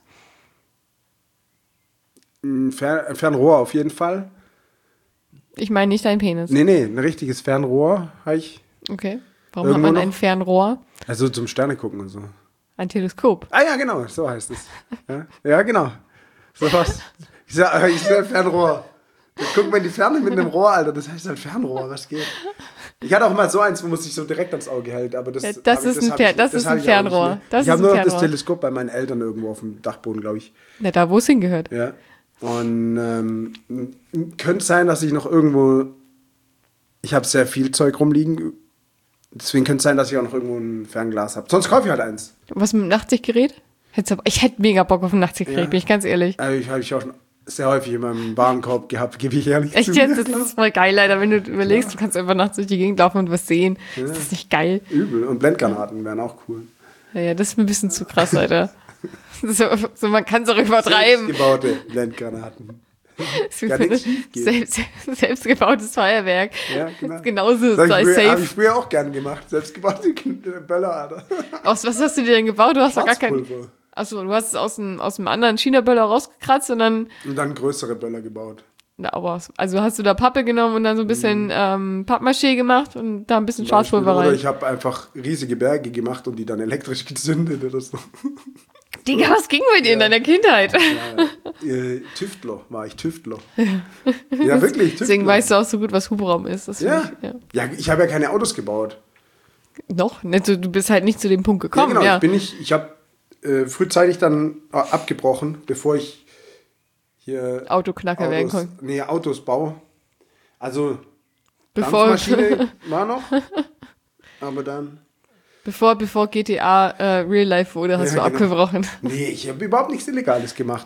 [SPEAKER 1] Ein Fernrohr auf jeden Fall.
[SPEAKER 2] Ich meine nicht dein Penis.
[SPEAKER 1] Nee, ein richtiges Fernrohr habe ich.
[SPEAKER 2] Okay. Warum hat man ein Fernrohr?
[SPEAKER 1] Also zum Sterne gucken und so.
[SPEAKER 2] Ein Teleskop.
[SPEAKER 1] Ah ja, genau, so heißt es. Ja genau. So was. Ich sag Fernrohr. Guck mal in die Ferne mit einem Rohr, Alter. Das heißt halt Fernrohr, was geht? Ich hatte auch mal so eins, wo man sich so direkt ans Auge hält, aber das
[SPEAKER 2] ist ein Fernrohr.
[SPEAKER 1] Ich habe nur noch das Teleskop bei meinen Eltern irgendwo auf dem Dachboden, glaube ich.
[SPEAKER 2] Ja, da wo es hingehört.
[SPEAKER 1] Ja. Und könnte sein, dass ich noch irgendwo, ich habe sehr viel Zeug rumliegen, deswegen könnte es sein, dass ich auch noch irgendwo ein Fernglas habe. Sonst kaufe ich halt eins.
[SPEAKER 2] Was mit dem Nachtsichtgerät? Ich hätte mega Bock auf ein Nachtsichtgerät, bin ich ganz ehrlich.
[SPEAKER 1] Habe ich auch schon sehr häufig in meinem Warenkorb gehabt, gebe ich ehrlich zu.
[SPEAKER 2] Echt jetzt? Das ist voll geil, leider, wenn du überlegst, du kannst einfach nachts durch die Gegend laufen und was sehen. Ja. Ist das nicht geil?
[SPEAKER 1] Übel. Und Blendgranaten wären auch cool.
[SPEAKER 2] Ja, das ist mir ein bisschen zu krass, Alter. Man kann es auch übertreiben.
[SPEAKER 1] Selbstgebaute Blendgranaten.
[SPEAKER 2] Selbstgebautes Feuerwerk.
[SPEAKER 1] Ja, genau.
[SPEAKER 2] Das ist genauso safe.
[SPEAKER 1] Habe ich früher auch gern gemacht. Selbstgebaute Böller, Alter.
[SPEAKER 2] Was hast du dir denn gebaut? Du hast doch gar kein... Achso, du hast es aus einem anderen China-Böller rausgekratzt und dann größere
[SPEAKER 1] Böller gebaut.
[SPEAKER 2] Also hast du da Pappe genommen und dann so ein bisschen Pappmaché gemacht und da ein bisschen Schwarzpulver rein?
[SPEAKER 1] Oder ich habe einfach riesige Berge gemacht und die dann elektrisch gezündet oder so.
[SPEAKER 2] Digga, was ging mit dir in deiner Kindheit?
[SPEAKER 1] Tüftler, war ich Tüftler. Ja, wirklich, Tüftler.
[SPEAKER 2] Deswegen weißt du auch so gut, was Hubraum ist. Ich
[SPEAKER 1] habe ja keine Autos gebaut.
[SPEAKER 2] Noch? Du bist halt nicht zu dem Punkt gekommen.
[SPEAKER 1] Ja, genau, ich habe frühzeitig dann abgebrochen, bevor ich hier
[SPEAKER 2] Autoknacker werden konnte.
[SPEAKER 1] Nee, Autos baue. Also
[SPEAKER 2] Dampfmaschine
[SPEAKER 1] war noch, aber dann...
[SPEAKER 2] Bevor GTA Real Life wurde, hast du abgebrochen.
[SPEAKER 1] Nee, ich habe überhaupt nichts Illegales gemacht.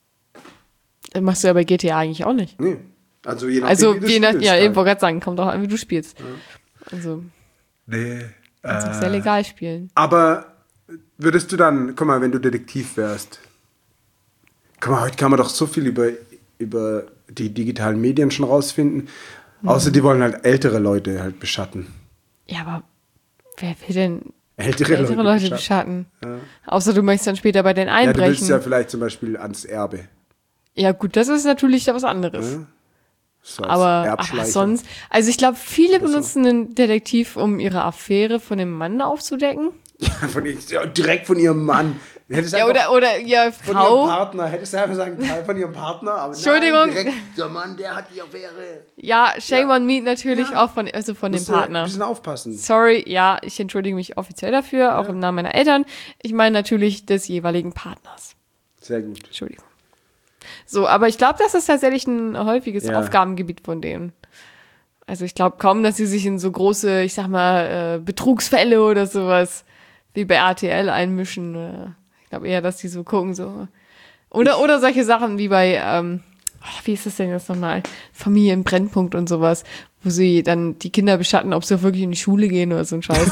[SPEAKER 2] Das machst du ja bei GTA eigentlich auch nicht.
[SPEAKER 1] Nee, also je nachdem,
[SPEAKER 2] wie du spielst. Ja, ich wollte gerade sagen, kommt auch an, wie du spielst. Ja. Also,
[SPEAKER 1] nee.
[SPEAKER 2] Kannst auch sehr legal spielen.
[SPEAKER 1] Aber würdest du dann, guck mal, wenn du Detektiv wärst, guck mal, heute kann man doch so viel über die digitalen Medien schon rausfinden. Außer die wollen halt ältere Leute halt beschatten.
[SPEAKER 2] Ja, aber wer will denn
[SPEAKER 1] ältere Leute
[SPEAKER 2] beschatten? Ja. Außer du möchtest dann später bei den einbrechen.
[SPEAKER 1] Ja, du willst ja vielleicht zum Beispiel ans Erbe.
[SPEAKER 2] Ja gut, das ist natürlich was anderes.
[SPEAKER 1] Ja. So
[SPEAKER 2] aber sonst, also ich glaube, viele benutzen einen Detektiv, um ihre Affäre von dem Mann aufzudecken.
[SPEAKER 1] Ja, direkt von ihrem Mann.
[SPEAKER 2] Oder ihre Frau.
[SPEAKER 1] Von ihrem Partner. Hättest du einfach sagen, Teil von ihrem Partner. Aber
[SPEAKER 2] Entschuldigung.
[SPEAKER 1] Nein, direkt, der Mann, der hat die Affäre.
[SPEAKER 2] Ja, shame on me natürlich auch von dem Partner.
[SPEAKER 1] Ein bisschen aufpassen.
[SPEAKER 2] Sorry, ja, ich entschuldige mich offiziell dafür, auch im Namen meiner Eltern. Ich meine natürlich des jeweiligen Partners.
[SPEAKER 1] Sehr gut.
[SPEAKER 2] Entschuldigung. So, aber ich glaube, das ist tatsächlich ein häufiges Aufgabengebiet von denen. Also ich glaube kaum, dass sie sich in so große, ich sag mal, Betrugsfälle oder sowas wie bei RTL einmischen. Ich glaube eher, dass die so gucken, so. Oder solche Sachen wie bei, wie ist das denn jetzt nochmal? Familie im Brennpunkt und sowas, wo sie dann die Kinder beschatten, ob sie auch wirklich in die Schule gehen oder so ein Scheiß.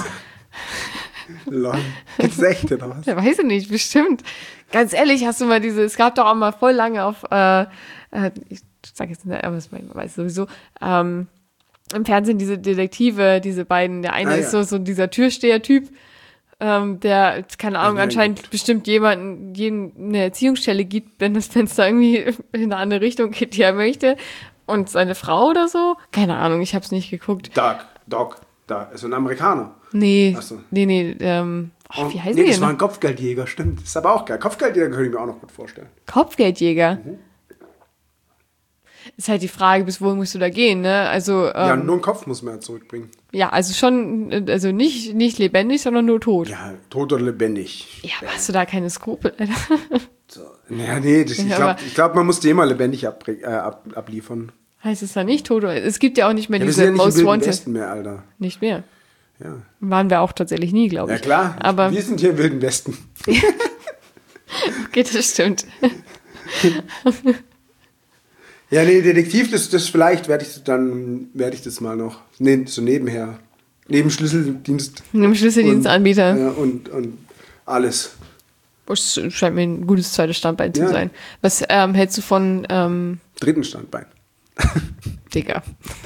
[SPEAKER 1] Lol. Gibt's echt oder was?
[SPEAKER 2] Ja, weiß ich nicht, bestimmt. Ganz ehrlich, hast du mal es gab doch auch mal voll lange auf, ich sag jetzt nicht, aber das weiß sowieso, im Fernsehen diese Detektive, diese beiden, der eine ist so dieser Türsteher-Typ, der, keine Ahnung, anscheinend bestimmt jedem eine Erziehungsstelle gibt, wenn es da irgendwie in eine andere Richtung geht, die er möchte. Und seine Frau oder so? Keine Ahnung, ich hab's nicht geguckt.
[SPEAKER 1] Doc. Da, so ein Amerikaner.
[SPEAKER 2] Nee,
[SPEAKER 1] Ach so.
[SPEAKER 2] nee, wie heißt
[SPEAKER 1] Nee,
[SPEAKER 2] der
[SPEAKER 1] das war
[SPEAKER 2] denn?
[SPEAKER 1] ein Kopfgeldjäger, stimmt. Das ist aber auch geil. Kopfgeldjäger könnte ich mir auch noch gut vorstellen.
[SPEAKER 2] Kopfgeldjäger. Ist halt die Frage, bis wohin musst du da gehen, ne? Also,
[SPEAKER 1] Ja, nur einen Kopf muss man ja zurückbringen.
[SPEAKER 2] ja, also schon, also nicht lebendig, sondern nur tot.
[SPEAKER 1] Ja, tot oder lebendig.
[SPEAKER 2] Ja, aber hast du da keine Skrupel, Alter?
[SPEAKER 1] So. Ja, nee, ich
[SPEAKER 2] Ja,
[SPEAKER 1] glaube,
[SPEAKER 2] aber-
[SPEAKER 1] man muss die immer lebendig abliefern.
[SPEAKER 2] Heißt es da nicht tot? Es gibt ja auch nicht mehr
[SPEAKER 1] Ja, wir
[SPEAKER 2] diese
[SPEAKER 1] sind ja nicht im
[SPEAKER 2] Most
[SPEAKER 1] Wilden
[SPEAKER 2] Wanted.
[SPEAKER 1] Westen mehr, Alter.
[SPEAKER 2] Nicht mehr.
[SPEAKER 1] Ja,
[SPEAKER 2] Waren wir auch tatsächlich nie, glaube
[SPEAKER 1] ja
[SPEAKER 2] ich.
[SPEAKER 1] klar,
[SPEAKER 2] Aber
[SPEAKER 1] wir sind hier im Wilden Westen.
[SPEAKER 2] geht, das stimmt.
[SPEAKER 1] Ja, nee, Detektiv, das vielleicht werde ich das mal noch, nee, so nebenher. Neben Schlüsseldienst.
[SPEAKER 2] Einem Schlüsseldienstanbieter.
[SPEAKER 1] Ja, und alles.
[SPEAKER 2] Das scheint mir ein gutes zweites Standbein zu
[SPEAKER 1] Ja.
[SPEAKER 2] sein. Was hältst du von
[SPEAKER 1] Dritten Standbein.
[SPEAKER 2] Digga?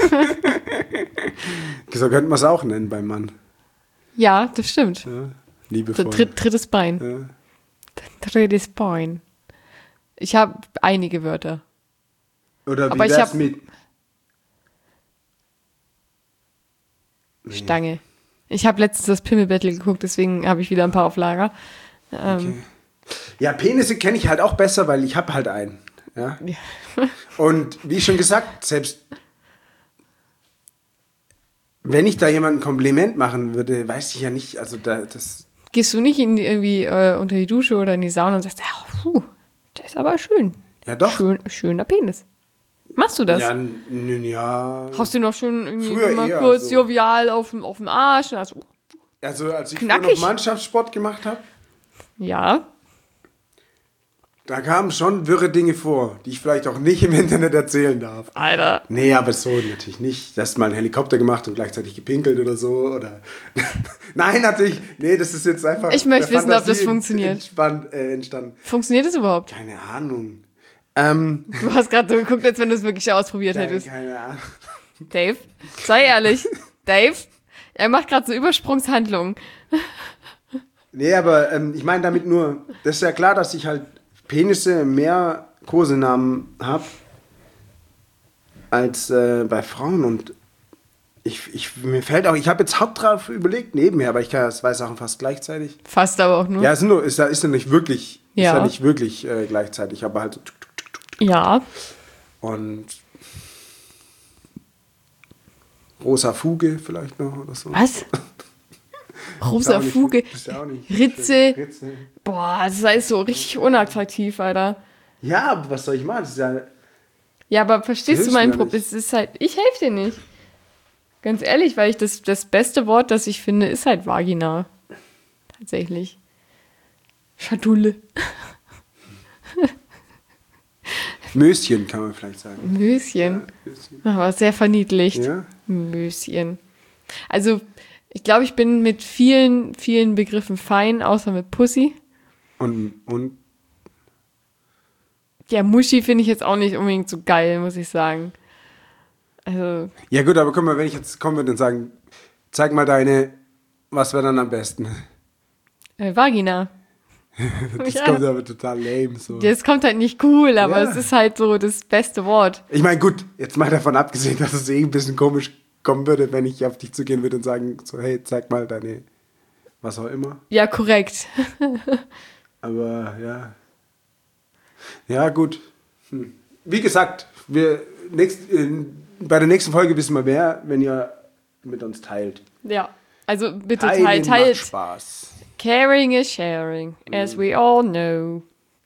[SPEAKER 1] So könnte man es auch nennen beim Mann.
[SPEAKER 2] Ja, das stimmt.
[SPEAKER 1] Ja, liebevoll.
[SPEAKER 2] Drittes Bein.
[SPEAKER 1] Ja.
[SPEAKER 2] Drittes Bein. Ich habe einige Wörter.
[SPEAKER 1] Oder wie
[SPEAKER 2] Aber ich
[SPEAKER 1] wär's
[SPEAKER 2] hab-
[SPEAKER 1] mit
[SPEAKER 2] Stange. Ich habe letztens das Pimmelbattle geguckt, deswegen habe ich wieder ein paar auf Lager.
[SPEAKER 1] Okay. Ja, Penisse kenne ich halt auch besser, weil ich habe halt einen. Ja? Und wie schon gesagt, selbst wenn ich da jemandem ein Kompliment machen würde, weiß ich ja nicht, also das...
[SPEAKER 2] Gehst du nicht irgendwie unter die Dusche oder in die Sauna und sagst, der ist aber schön.
[SPEAKER 1] Ja, doch.
[SPEAKER 2] Schöner Penis. Machst du das?
[SPEAKER 1] Ja, ja.
[SPEAKER 2] Hast du noch schon irgendwie
[SPEAKER 1] Früher
[SPEAKER 2] mal
[SPEAKER 1] eher
[SPEAKER 2] kurz
[SPEAKER 1] so.
[SPEAKER 2] jovial auf dem Arsch? Und hast,
[SPEAKER 1] Also als ich früher noch
[SPEAKER 2] Knackig.
[SPEAKER 1] Mannschaftssport gemacht habe,
[SPEAKER 2] ja,
[SPEAKER 1] da kamen schon wirre Dinge vor, die ich vielleicht auch nicht im Internet erzählen darf.
[SPEAKER 2] Alter.
[SPEAKER 1] Nee, aber so natürlich nicht. Du hast mal einen Helikopter gemacht und gleichzeitig gepinkelt oder so. Oder Nein, natürlich. Nee, das ist jetzt einfach.
[SPEAKER 2] Ich möchte
[SPEAKER 1] der
[SPEAKER 2] wissen, ob das
[SPEAKER 1] Fantasie
[SPEAKER 2] funktioniert.
[SPEAKER 1] Entstanden.
[SPEAKER 2] Funktioniert das überhaupt?
[SPEAKER 1] Keine Ahnung.
[SPEAKER 2] Du hast gerade so geguckt, als wenn du es wirklich ausprobiert hättest.
[SPEAKER 1] Keine Ahnung.
[SPEAKER 2] Dave, sei ehrlich. Dave, er macht gerade so Übersprungshandlungen.
[SPEAKER 1] Nee, aber ich meine damit nur, das ist ja klar, dass ich halt Penisse mehr Kosenamen habe als bei Frauen. Und mir fällt auch, ich habe jetzt hart drauf überlegt nebenher, aber ich kann ja zwei Sachen fast gleichzeitig.
[SPEAKER 2] Fast aber auch nur.
[SPEAKER 1] Ja, ist ja nicht wirklich,
[SPEAKER 2] Ja.
[SPEAKER 1] ist ja nicht wirklich gleichzeitig, aber halt so.
[SPEAKER 2] Ja.
[SPEAKER 1] Und rosa Fuge vielleicht noch oder so.
[SPEAKER 2] Was? Rosa
[SPEAKER 1] Ist ja auch
[SPEAKER 2] Fuge.
[SPEAKER 1] nicht- ist ja auch nicht
[SPEAKER 2] Ritze.
[SPEAKER 1] schön. Ritze.
[SPEAKER 2] Boah, das ist so richtig unattraktiv, Alter.
[SPEAKER 1] Ja, aber was soll ich machen? Das ist ja,
[SPEAKER 2] Ja, aber verstehst du
[SPEAKER 1] Hilfst
[SPEAKER 2] mein
[SPEAKER 1] mir
[SPEAKER 2] Problem?
[SPEAKER 1] nicht.
[SPEAKER 2] Es ist halt, ich helfe dir nicht. Ganz ehrlich, weil ich das beste Wort, das ich finde, ist halt Vagina. Tatsächlich. Schatulle.
[SPEAKER 1] Möschen kann man vielleicht sagen.
[SPEAKER 2] Möschen.
[SPEAKER 1] Möschen.
[SPEAKER 2] Aber sehr verniedlicht.
[SPEAKER 1] Ja?
[SPEAKER 2] Möschen. Also, ich glaube, ich bin mit vielen, vielen Begriffen fein, außer mit Pussy.
[SPEAKER 1] Und
[SPEAKER 2] Ja, Muschi finde ich jetzt auch nicht unbedingt so geil, muss ich sagen. Also,
[SPEAKER 1] ja gut, aber guck mal, wenn ich jetzt kommen würde und sagen, zeig mal deine, was wäre dann am besten?
[SPEAKER 2] Vagina.
[SPEAKER 1] Das
[SPEAKER 2] Ja.
[SPEAKER 1] kommt aber total lame. So.
[SPEAKER 2] Das kommt halt nicht cool, aber
[SPEAKER 1] Ja.
[SPEAKER 2] es ist halt so das beste Wort.
[SPEAKER 1] Ich meine, gut, jetzt mal davon abgesehen, dass es ein bisschen komisch kommen würde, wenn ich auf dich zugehen würde und sagen, so, hey, zeig mal deine, was auch immer.
[SPEAKER 2] Ja, korrekt.
[SPEAKER 1] Aber ja. Ja, gut. Wie gesagt, bei der nächsten Folge wissen wir mehr, wenn ihr mit uns teilt.
[SPEAKER 2] Ja. Also bitte
[SPEAKER 1] Teilen macht
[SPEAKER 2] teilt.
[SPEAKER 1] Spaß.
[SPEAKER 2] Caring is sharing, as we all know.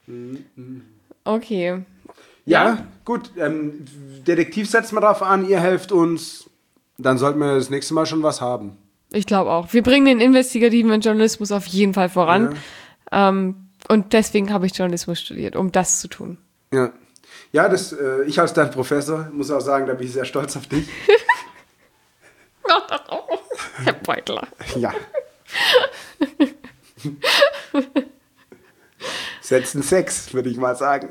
[SPEAKER 2] Okay.
[SPEAKER 1] Ja, gut. Detektiv setzt mal drauf an, ihr helft uns. Dann sollten wir das nächste Mal schon was haben.
[SPEAKER 2] Ich glaube auch. Wir bringen den investigativen Journalismus auf jeden Fall voran. Und deswegen habe ich Journalismus studiert, um das zu tun.
[SPEAKER 1] Ja, ja, ich als dein Professor muss auch sagen, da bin ich sehr stolz auf dich.
[SPEAKER 2] Herr Beutler.
[SPEAKER 1] Ja. Setzen Sex, würde ich mal sagen.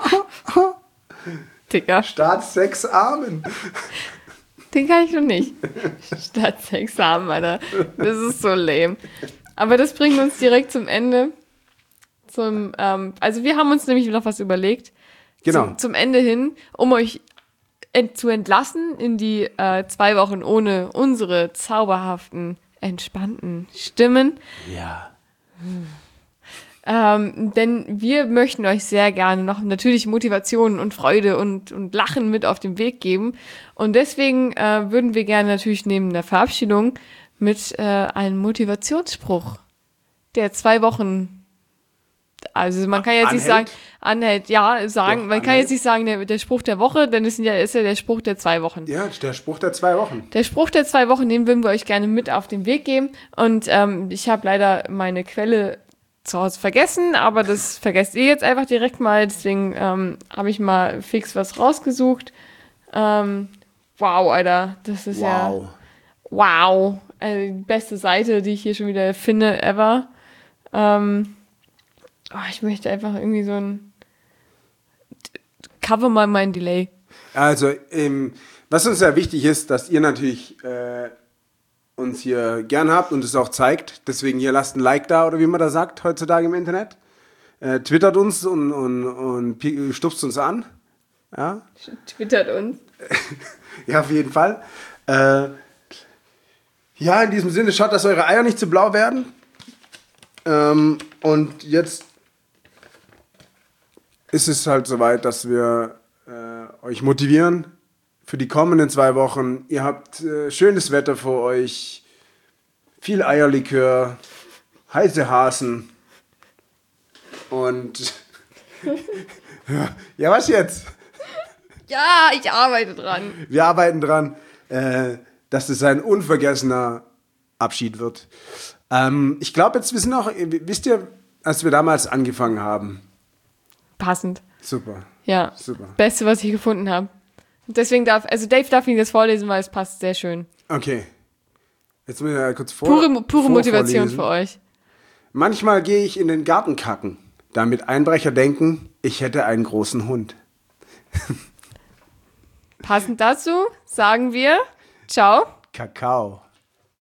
[SPEAKER 2] Digga,
[SPEAKER 1] Start Sex Armen.
[SPEAKER 2] den kann ich noch nicht. Staatsexamen, Alter. Das ist so lame. Aber das bringt uns direkt zum Ende. Also wir haben uns nämlich noch was überlegt.
[SPEAKER 1] Genau.
[SPEAKER 2] Zum Ende hin, um euch zu entlassen in die 2 Wochen ohne unsere zauberhaften, entspannten Stimmen.
[SPEAKER 1] Ja.
[SPEAKER 2] Denn wir möchten euch sehr gerne noch natürlich Motivation und Freude und Lachen mit auf den Weg geben. Und deswegen würden wir gerne natürlich neben der Verabschiedung mit einem Motivationsspruch, der 2 Wochen, also man kann jetzt nicht sagen, anhält, ja, sagen, man kann jetzt nicht sagen, der Spruch der Woche, denn ist ja der Spruch der 2 Wochen.
[SPEAKER 1] Ja, der Spruch der 2 Wochen.
[SPEAKER 2] Der Spruch der 2 Wochen, den würden wir euch gerne mit auf den Weg geben. Und ich habe leider meine Quelle zu Hause vergessen, aber das vergesst ihr jetzt einfach direkt mal. Deswegen habe ich mal fix was rausgesucht. Wow, Alter, das ist ja wow. Also die beste Seite, die ich hier schon wieder finde, ever. Ich möchte einfach irgendwie so ein cover mal mein Delay.
[SPEAKER 1] Also, was uns sehr wichtig ist, dass ihr natürlich uns hier gern habt und es auch zeigt. Deswegen hier lasst ein Like da, oder wie man da sagt heutzutage im Internet. Twittert uns und stupst uns an. Ja?
[SPEAKER 2] Twittert uns.
[SPEAKER 1] Ja, auf jeden Fall. Ja, in diesem Sinne, schaut, dass eure Eier nicht zu blau werden. Und jetzt ist es halt soweit, dass wir euch motivieren für die kommenden 2 Wochen. Ihr habt schönes Wetter vor euch, viel Eierlikör, heiße Hasen und ja, was jetzt?
[SPEAKER 2] Ja, ich arbeite dran.
[SPEAKER 1] Wir arbeiten dran, dass es ein unvergessener Abschied wird. Ich glaube, jetzt wissen auch, wisst ihr, als wir damals angefangen haben.
[SPEAKER 2] Passend.
[SPEAKER 1] Super.
[SPEAKER 2] Ja, super. Beste, was ich gefunden habe. Deswegen Dave darf Ihnen das vorlesen, weil es passt sehr schön.
[SPEAKER 1] Okay. Jetzt müssen wir kurz
[SPEAKER 2] pure Motivation für euch.
[SPEAKER 1] Manchmal gehe ich in den Garten kacken, damit Einbrecher denken, ich hätte einen großen Hund.
[SPEAKER 2] Passend dazu sagen wir, ciao.
[SPEAKER 1] Kakao.